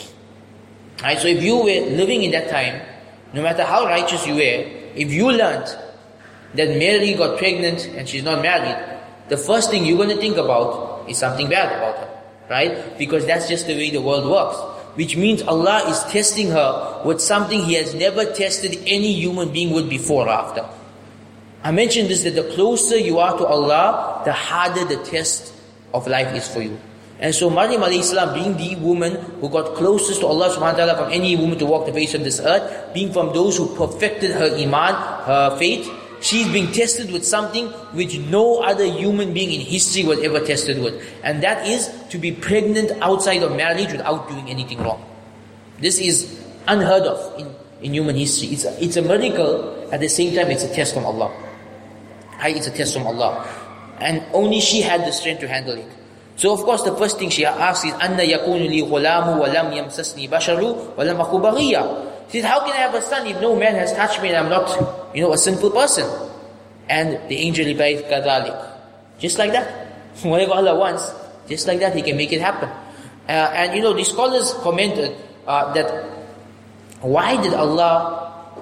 Right? So if you were living in that time, no matter how righteous you were, if you learned that Mary got pregnant and she's not married, the first thing you're going to think about is something bad about her. Right? Because that's just the way the world works. Which means Allah is testing her with something He has never tested any human being with before or after. I mentioned this, that the closer you are to Allah, the harder the test of life is for you. And so Maryam alayhi salam, being the woman who got closest to Allah subhanahu wa ta'ala from any woman to walk the face of this earth, being from those who perfected her iman, her faith, she's being tested with something which no other human being in history was ever tested with. And that is to be pregnant outside of marriage without doing anything wrong. This is unheard of in, in human history. It's a, it's a miracle, at the same time it's a test from Allah. It's a test from Allah. And only she had the strength to handle it. So of course the first thing she asks is, أَنَّ يَكُونُ لِي غُلَامُ وَلَمْ يَمْسَسْنِي بَشَرُ وَلَمْ أَكُ بَغِيًّا. She says, how can I have a son if no man has touched me and I'm not, you know, a sinful person? And the angel replies, كَذَلِكَ. Just like that. Whatever Allah wants, just like that He can make it happen. Uh, and you know, the scholars commented uh, that why did Allah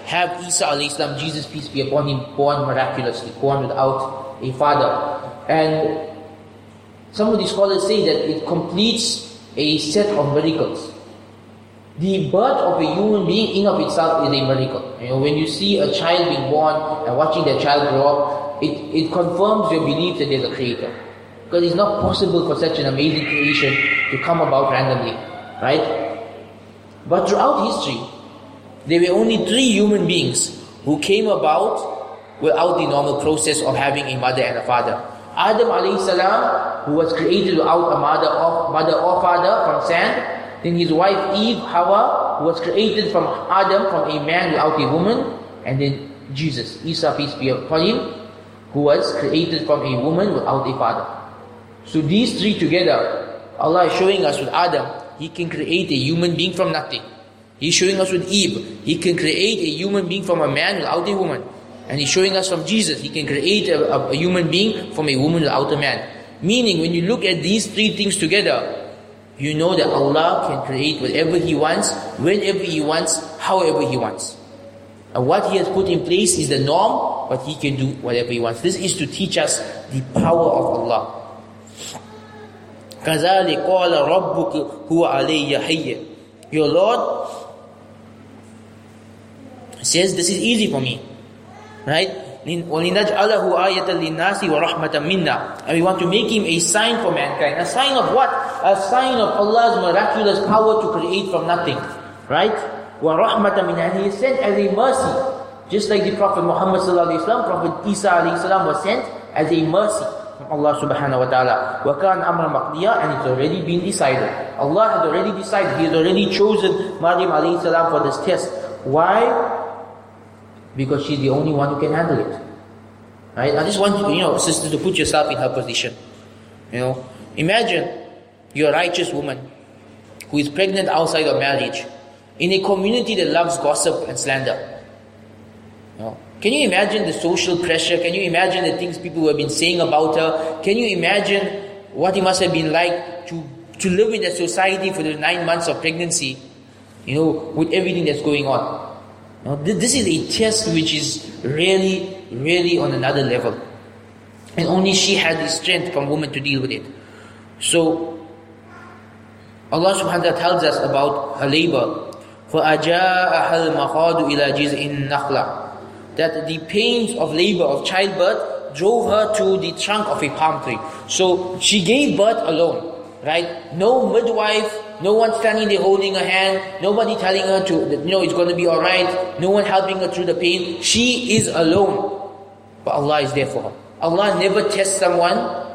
have Isa alayhi salam, Jesus peace be upon him, born miraculously, born without a father. And some of the scholars say that it completes a set of miracles. The birth of a human being in of itself is a miracle. You know, when you see a child being born and watching that child grow up, it, it confirms your belief that there's a creator. Because it's not possible for such an amazing creation to come about randomly, right? But throughout history, there were only three human beings who came about without the normal process of having a mother and a father. Adam alayhi salam, who was created without a mother or, mother or father from sand. Then his wife Eve, Hawa, who was created from Adam, from a man without a woman. And then Jesus, Isa peace be upon him, who was created from a woman without a father. So these three together, Allah is showing us with Adam, He can create a human being from nothing. He's showing us with Eve, He can create a human being from a man without a woman. And He's showing us from Jesus, He can create a, a, a human being from a woman without a man. Meaning, when you look at these three things together, you know that Allah can create whatever He wants, whenever He wants, however He wants. And what He has put in place is the norm, but He can do whatever He wants. This is to teach us the power of Allah. كَذَلِكَ قَالَ رَبُّكَ هُوَ عَلَيَّ حَيٍّ. Your Lord says, this is easy for me. Right? وَلِنَجْعَلَهُ آيَةً لِلنَّاسِ وَرَحْمَةً مِنَّا. And we want to make him a sign for mankind. A sign of what? A sign of Allah's miraculous power to create from nothing. Right? وَرَحْمَةً مِنَّا. And He is sent as a mercy. Just like the Prophet Muhammad sallallahu alaihi wasallam, Prophet Isa alayhi salam was sent as a mercy from Allah subhanahu wa ta'ala. وَكَانَ أَمْرًا مَقْضِيًّا. And it's already been decided. Allah has already decided. He has already chosen Maryam alayhi salam for this test. Why? Because she's the only one who can handle it. Right? I just want you know, sister, to put yourself in her position. You know, imagine you're a righteous woman who is pregnant outside of marriage in a community that loves gossip and slander. You know, can you imagine the social pressure? Can you imagine the things people have been saying about her? Can you imagine what it must have been like to to live in that society for the nine months of pregnancy? You know, with everything that's going on. Now, this is a test which is really, really on another level. And only she had the strength from woman to deal with it. So, Allah subhanahu wa ta'ala tells us about her labor. فَأَجَاءَهَا الْمَخَاضُ إِلَى جِزْءِ النَّخْلَةِ. That the pains of labor, of childbirth, drove her to the trunk of a palm tree. So, she gave birth alone. Right? No midwife, no one standing there holding her hand, nobody telling her to, you know, it's going to be alright, no one helping her through the pain. She is alone. But Allah is there for her. Allah never tests someone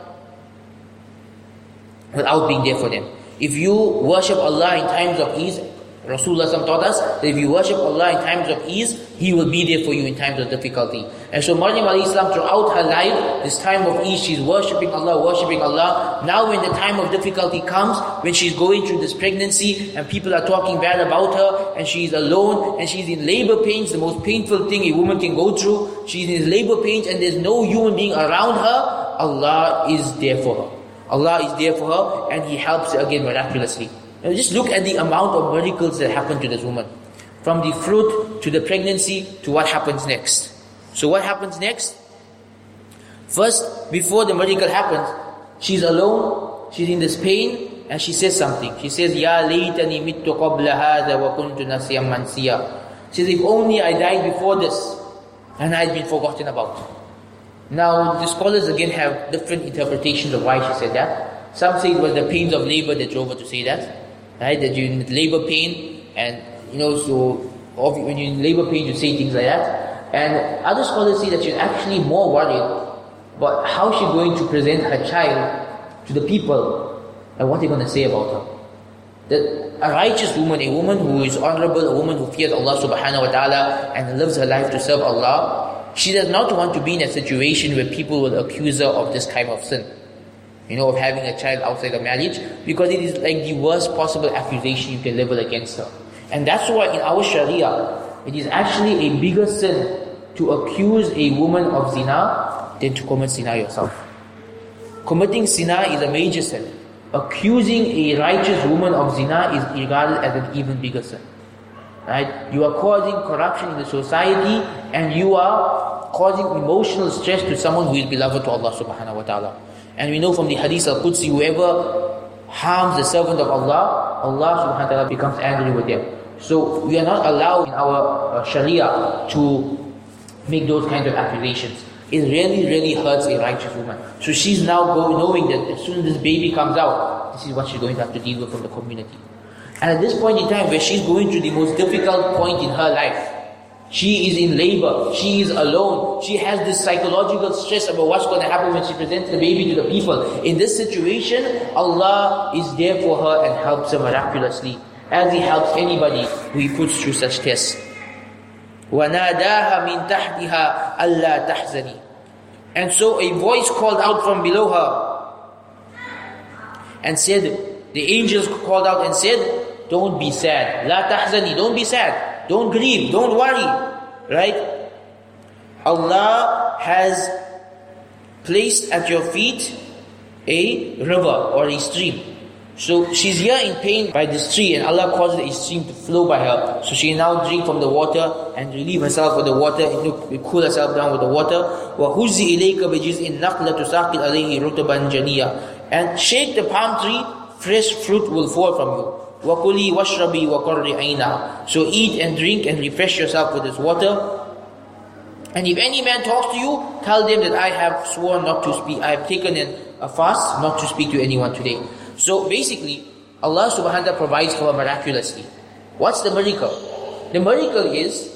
without being there for them. If you worship Allah in times of ease, Rasulullah taught us that if you worship Allah in times of ease, He will be there for you in times of difficulty. And so Maryam alayhi salam, throughout her life, this time of ease, she's worshipping Allah, worshipping Allah. Now when the time of difficulty comes, when she's going through this pregnancy and people are talking bad about her, and she's alone, and she's in labor pains, the most painful thing a woman can go through, she's in labor pains and there's no human being around her, Allah is there for her. Allah is there for her and He helps her again miraculously. Now just look at the amount of miracles that happen to this woman. From the fruit to the pregnancy to what happens next. So what happens next? First, before the miracle happens, she's alone, she's in this pain, and she says something. She says, Ya laytani mittu qabla hadha wa kuntu nasiyan mansiya. She says, if only I died before this, and I had been forgotten about. Now, the scholars again have different interpretations of why she said that. Some say it was the pains of labor that drove her to say that. Right, that you're in labor pain, and you know, so when you're in labor pain, you say things like that. And other scholars say that she's actually more worried about how she's going to present her child to the people and what they're going to say about her. That a righteous woman, a woman who is honorable, a woman who fears Allah subhanahu wa ta'ala and lives her life to serve Allah, she does not want to be in a situation where people will accuse her of this kind of sin. You know, of having a child outside of marriage, because it is like the worst possible accusation you can level against her. And that's why in our Sharia, it is actually a bigger sin to accuse a woman of zina than to commit zina yourself. Committing zina is a major sin. Accusing a righteous woman of zina is regarded as an even bigger sin. Right? You are causing corruption in the society, and you are causing emotional stress to someone who is beloved to Allah subhanahu wa ta'ala. And we know from the hadith al-Qudsi, whoever harms the servant of Allah, Allah subhanahu wa ta'ala becomes angry with them. So we are not allowed in our uh, Sharia to make those kinds of accusations. It really, really hurts a righteous woman. So she's now go, knowing that as soon as this baby comes out, this is what she's going to have to deal with from the community. And at this point in time, where she's going through the most difficult point in her life, she is in labor, she is alone, she has this psychological stress about what's going to happen when she presents the baby to the people. In this situation, Allah is there for her and helps her miraculously, as He helps anybody who He puts through such tests. وَنَادَاهَا مِن تَحْتِهَا أَلَّا تَحْزَنِي. And so a voice called out from below her and said, the angels called out and said, don't be sad. La tahzani, don't be sad. Don't grieve, don't worry. Right? Allah has placed at your feet a river or a stream. So she's here in pain by this tree, and Allah causes a stream to flow by her. So she now drink from the water and relieve herself with the water, and cool herself down with the water. وَهُزِّ إِلَيْكَ بِجِزْءِ النَّخْلَ تُسَاقِطْ عَلَيْهِ رُطْبًا جَنِيًّا. And shake the palm tree, fresh fruit will fall from you. وَكُلِي وَاشْرَبِي وَقَرِّ عَيْنَا. So eat and drink and refresh yourself with this water. And if any man talks to you, tell them that I have sworn not to speak. I have taken a fast not to speak to anyone today. So basically, Allah subhanahu wa ta'ala provides for her miraculously. What's the miracle? The miracle is,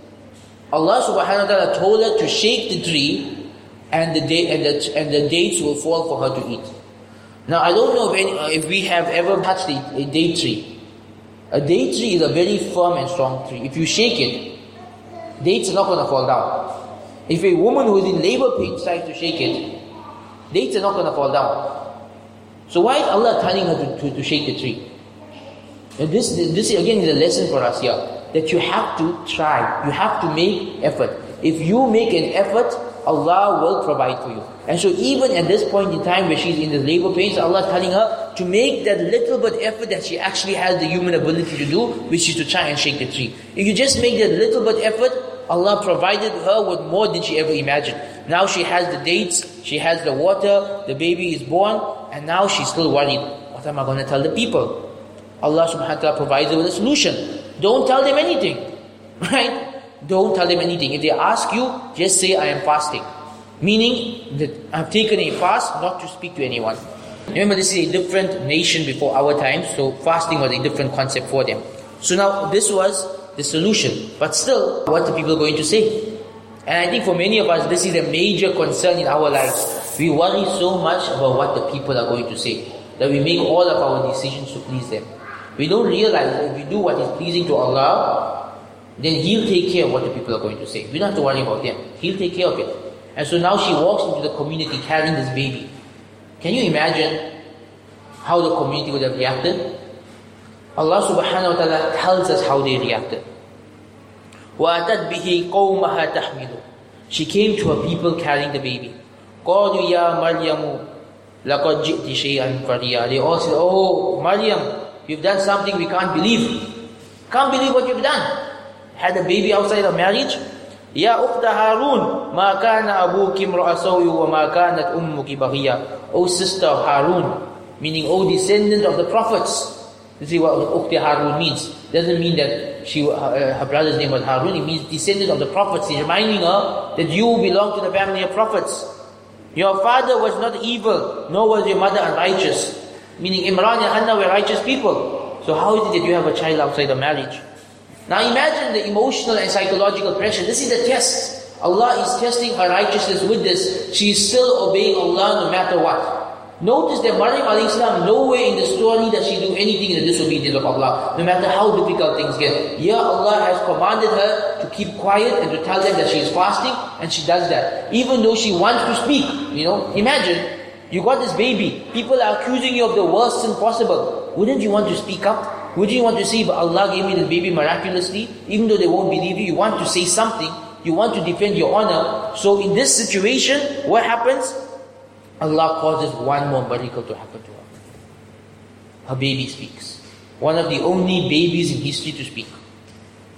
Allah subhanahu wa ta'ala told her to shake the tree, and the, da- and the, and the dates will fall for her to eat. Now I don't know if, any, uh, if we have ever touched a, a date tree. A date tree is a very firm and strong tree. If you shake it, dates are not going to fall down. If a woman who is in labor pain tries to shake it, dates are not going to fall down. So why is Allah telling her to, to, to shake the tree? And this, this again is a lesson for us here, that you have to try, you have to make effort. If you make an effort, Allah will provide for you. And so even at this point in time where she's in the labor pains, Allah is telling her to make that little bit effort that she actually has the human ability to do, which is to try and shake the tree. If you just make that little bit effort, Allah provided her with more than she ever imagined. Now she has the dates, she has the water, the baby is born, and now she's still worried. What am I going to tell the people? Allah subhanahu wa ta'ala provides her with a solution. Don't tell them anything. Right? Don't tell them anything. If they ask you, just say, I am fasting. Meaning that I've taken a fast not to speak to anyone. Remember, this is a different nation before our time, so fasting was a different concept for them. So now this was the solution. But still, what are people going to say? And I think for many of us, this is a major concern in our lives. We worry so much about what the people are going to say, that we make all of our decisions to please them. We don't realize that if we do what is pleasing to Allah, then He'll take care of what the people are going to say. We don't have to worry about them. He'll take care of it. And so now she walks into the community carrying this baby. Can you imagine how the community would have reacted? Allah subhanahu wa ta'ala tells us how they reacted. وَأَتَتْ بِهِ قَوْمَهَا تَحْمِلُ. She came to her people carrying the baby. قَالُوا يَا مَرْيَمُ لَقَدْ جِئْتِ شَيْئًا فَرِيًّا. They all said, oh Maryam, you've done something we can't believe. Can't believe what you've done. Had a baby outside of marriage. يَا أُخْتَ هَارُونَ مَا كَانَ أَبُوكِ امْرَأَ سَوْءٍ وَمَا كَانَتْ أُمُّكِ بَغِيًّا. O sister of Harun, meaning O descendant of the prophets. You see what Ukhti Harun means. Doesn't mean that she, her, her brother's name was Harun. It means descendant of the prophets. He's reminding her that you belong to the family of prophets. Your father was not evil, nor was your mother unrighteous. Meaning Imran and Hannah were righteous people. So how is it that you have a child outside of marriage? Now imagine the emotional and psychological pressure. This is a test. Allah is testing her righteousness with this. She is still obeying Allah no matter what. Notice that Maryam alayhi salam, nowhere in the story that she do anything in the disobedience of Allah, no matter how difficult things get. Here Allah has commanded her to keep quiet and to tell them that she is fasting, and she does that. Even though she wants to speak, you know, imagine, you got this baby, people are accusing you of the worst sin possible. Wouldn't you want to speak up? Wouldn't you want to say, but Allah gave me this baby miraculously, even though they won't believe you, you want to say something, you want to defend your honor. So in this situation, what happens? Allah causes one more miracle to happen to her. Her baby speaks. One of the only babies in history to speak.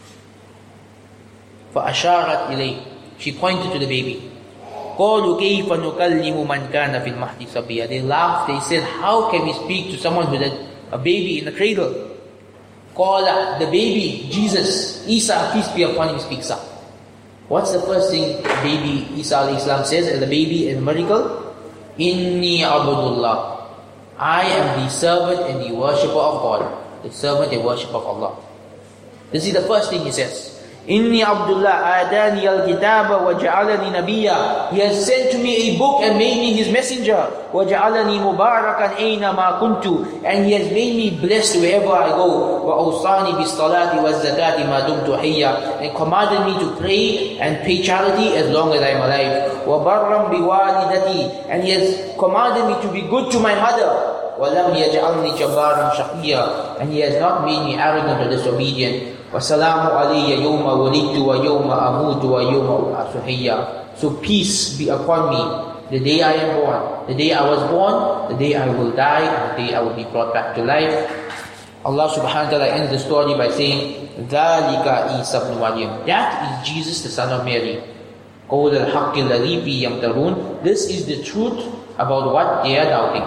فَأَشَارَتْ إِلَيْهِ. She pointed to the baby. قَالُوا كَيْفَ نُكَلِّمُ مَنْ كَانَ فِي الْمَهْدِ صَبِيًّا. They laughed, they said, how can we speak to someone with a, a baby in the cradle? قَالَ, the baby, Jesus, Isa, peace be upon him, speaks up. What's the first thing baby Isa alayhi salam says as the baby in the miracle? Inni abdullah. I am the servant and the worshipper of God. The servant and worshipper of Allah. This is the first thing he says. Inni Abdullah adani al-kitaba wa ja'alani nabiyya. He has sent to me a book and made me his messenger. Wa ja'alani mubarakan ayna ma kuntu. And he has made me blessed wherever I go. Wa awsani bis salati wa zakati ma dumtu hayya. And commanded me to pray and pay charity as long as I am alive. Wa barram bi walidati. And he has commanded me to be good to my mother. وَلَمْ يَجْعَلْنِي جَبَّارًا شَقِيًّا. And he has not made me arrogant or disobedient. وَسَلَامُ عَلَيَّ يَوْمَ وَلِدْتُ وَيَوْمَ أَمُوتُ وَيَوْمَ أُبْعَثُ حَيًّا. So peace be upon me the day I am born, the day I was born, the day I will die, and the day I will be brought back to life. Allah subhanahu wa ta'ala ends the story by saying, ذَلِكَ عِيسَى ibn Maryam. That is Jesus the son of Mary. قَوْلَ الْحَقِّ الَّذِي فِيهِ يَمْتَرُونَ. This is the truth about what they are doubting.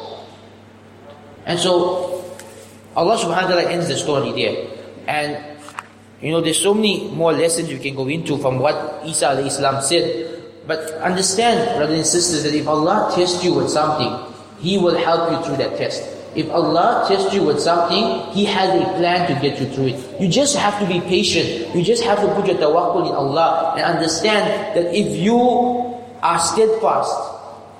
And so, Allah subhanahu wa ta'ala ends the story there. And, you know, there's so many more lessons we can go into from what Isa alayhi salam said. But understand, brothers and sisters, that if Allah tests you with something, He will help you through that test. If Allah tests you with something, He has a plan to get you through it. You just have to be patient. You just have to put your tawakkul in Allah and understand that if you are steadfast,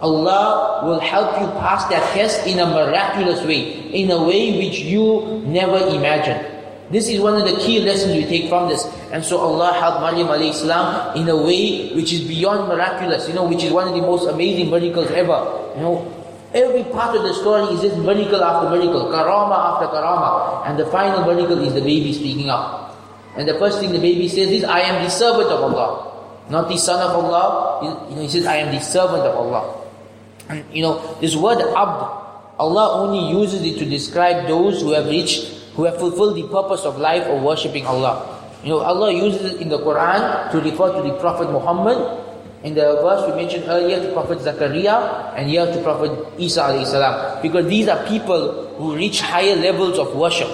Allah will help you pass that test in a miraculous way, in a way which you never imagined. This is one of the key lessons we take from this. And so Allah helped Maryam alayhi salam in a way which is beyond miraculous, you know, which is one of the most amazing miracles ever. You know, every part of the story is just miracle after miracle, karama after karama. And the final miracle is the baby speaking up. And the first thing the baby says is, I am the servant of Allah. Not the son of Allah. You know, he says, I am the servant of Allah. And you know, this word abd, Allah only uses it to describe those who have reached, who have fulfilled the purpose of life of worshipping Allah. You know, Allah uses it in the Quran to refer to the Prophet Muhammad. In the verse we mentioned earlier, to Prophet Zakaria, and here to Prophet Isa alayhi salam. Because these are people who reach higher levels of worship.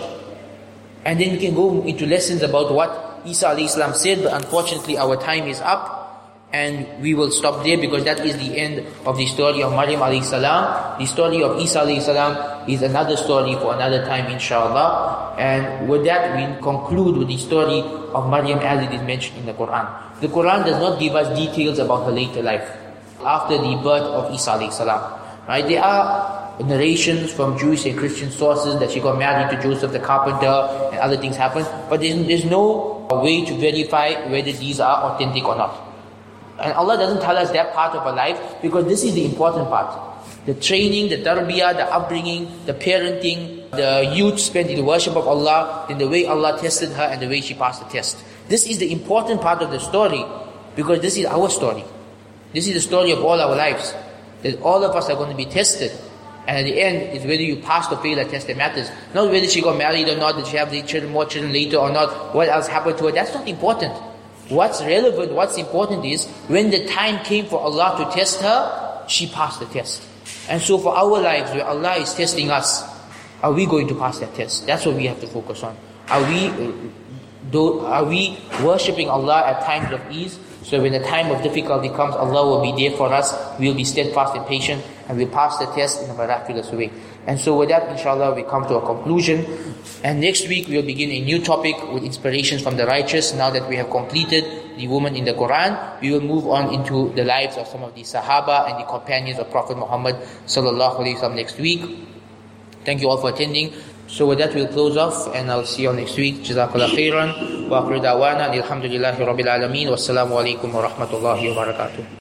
And then we can go into lessons about what Isa alayhi salam said, but unfortunately our time is up. And we will stop there because that is the end of the story of Maryam alayhi salam. The story of Isa alayhi salam is another story for another time, inshallah. And with that we conclude with the story of Maryam as it is mentioned in the Quran. The Quran does not give us details about her later life, after the birth of Isa alayhi salam. Right? There are narrations from Jewish and Christian sources that she got married to Joseph the carpenter and other things happened. But there's, there's no way to verify whether these are authentic or not. And Allah doesn't tell us that part of her life because this is the important part. The training, the tarbiyah, the upbringing, the parenting, the youth spent in the worship of Allah, and the way Allah tested her and the way she passed the test. This is the important part of the story because this is our story. This is the story of all our lives. That all of us are going to be tested. And at the end, it's whether you pass or fail that test that matters. Not whether she got married or not, did she have the children, more children later or not, what else happened to her. That's not important. What's relevant, what's important is, when the time came for Allah to test her, she passed the test. And so for our lives, where Allah is testing us, are we going to pass that test? That's what we have to focus on. Are we, do, are we worshipping Allah at times of ease? So when the time of difficulty comes, Allah will be there for us. We will be steadfast and patient, and we'll pass the test in a miraculous way. And so with that, inshallah, we come to a conclusion. And next week, we'll begin a new topic with inspirations from the righteous. Now that we have completed the woman in the Quran, we will move on into the lives of some of the Sahaba and the companions of Prophet Muhammad sallallahu alaihi wasallam next week. Thank you all for attending. So with that, we'll close off, and I'll see you all next week. Jazakallah khairan. Wa akhiru da'wana alhamdulillahi rabbil alameen. Wassalamu alaikum wa rahmatullahi wa barakatuh.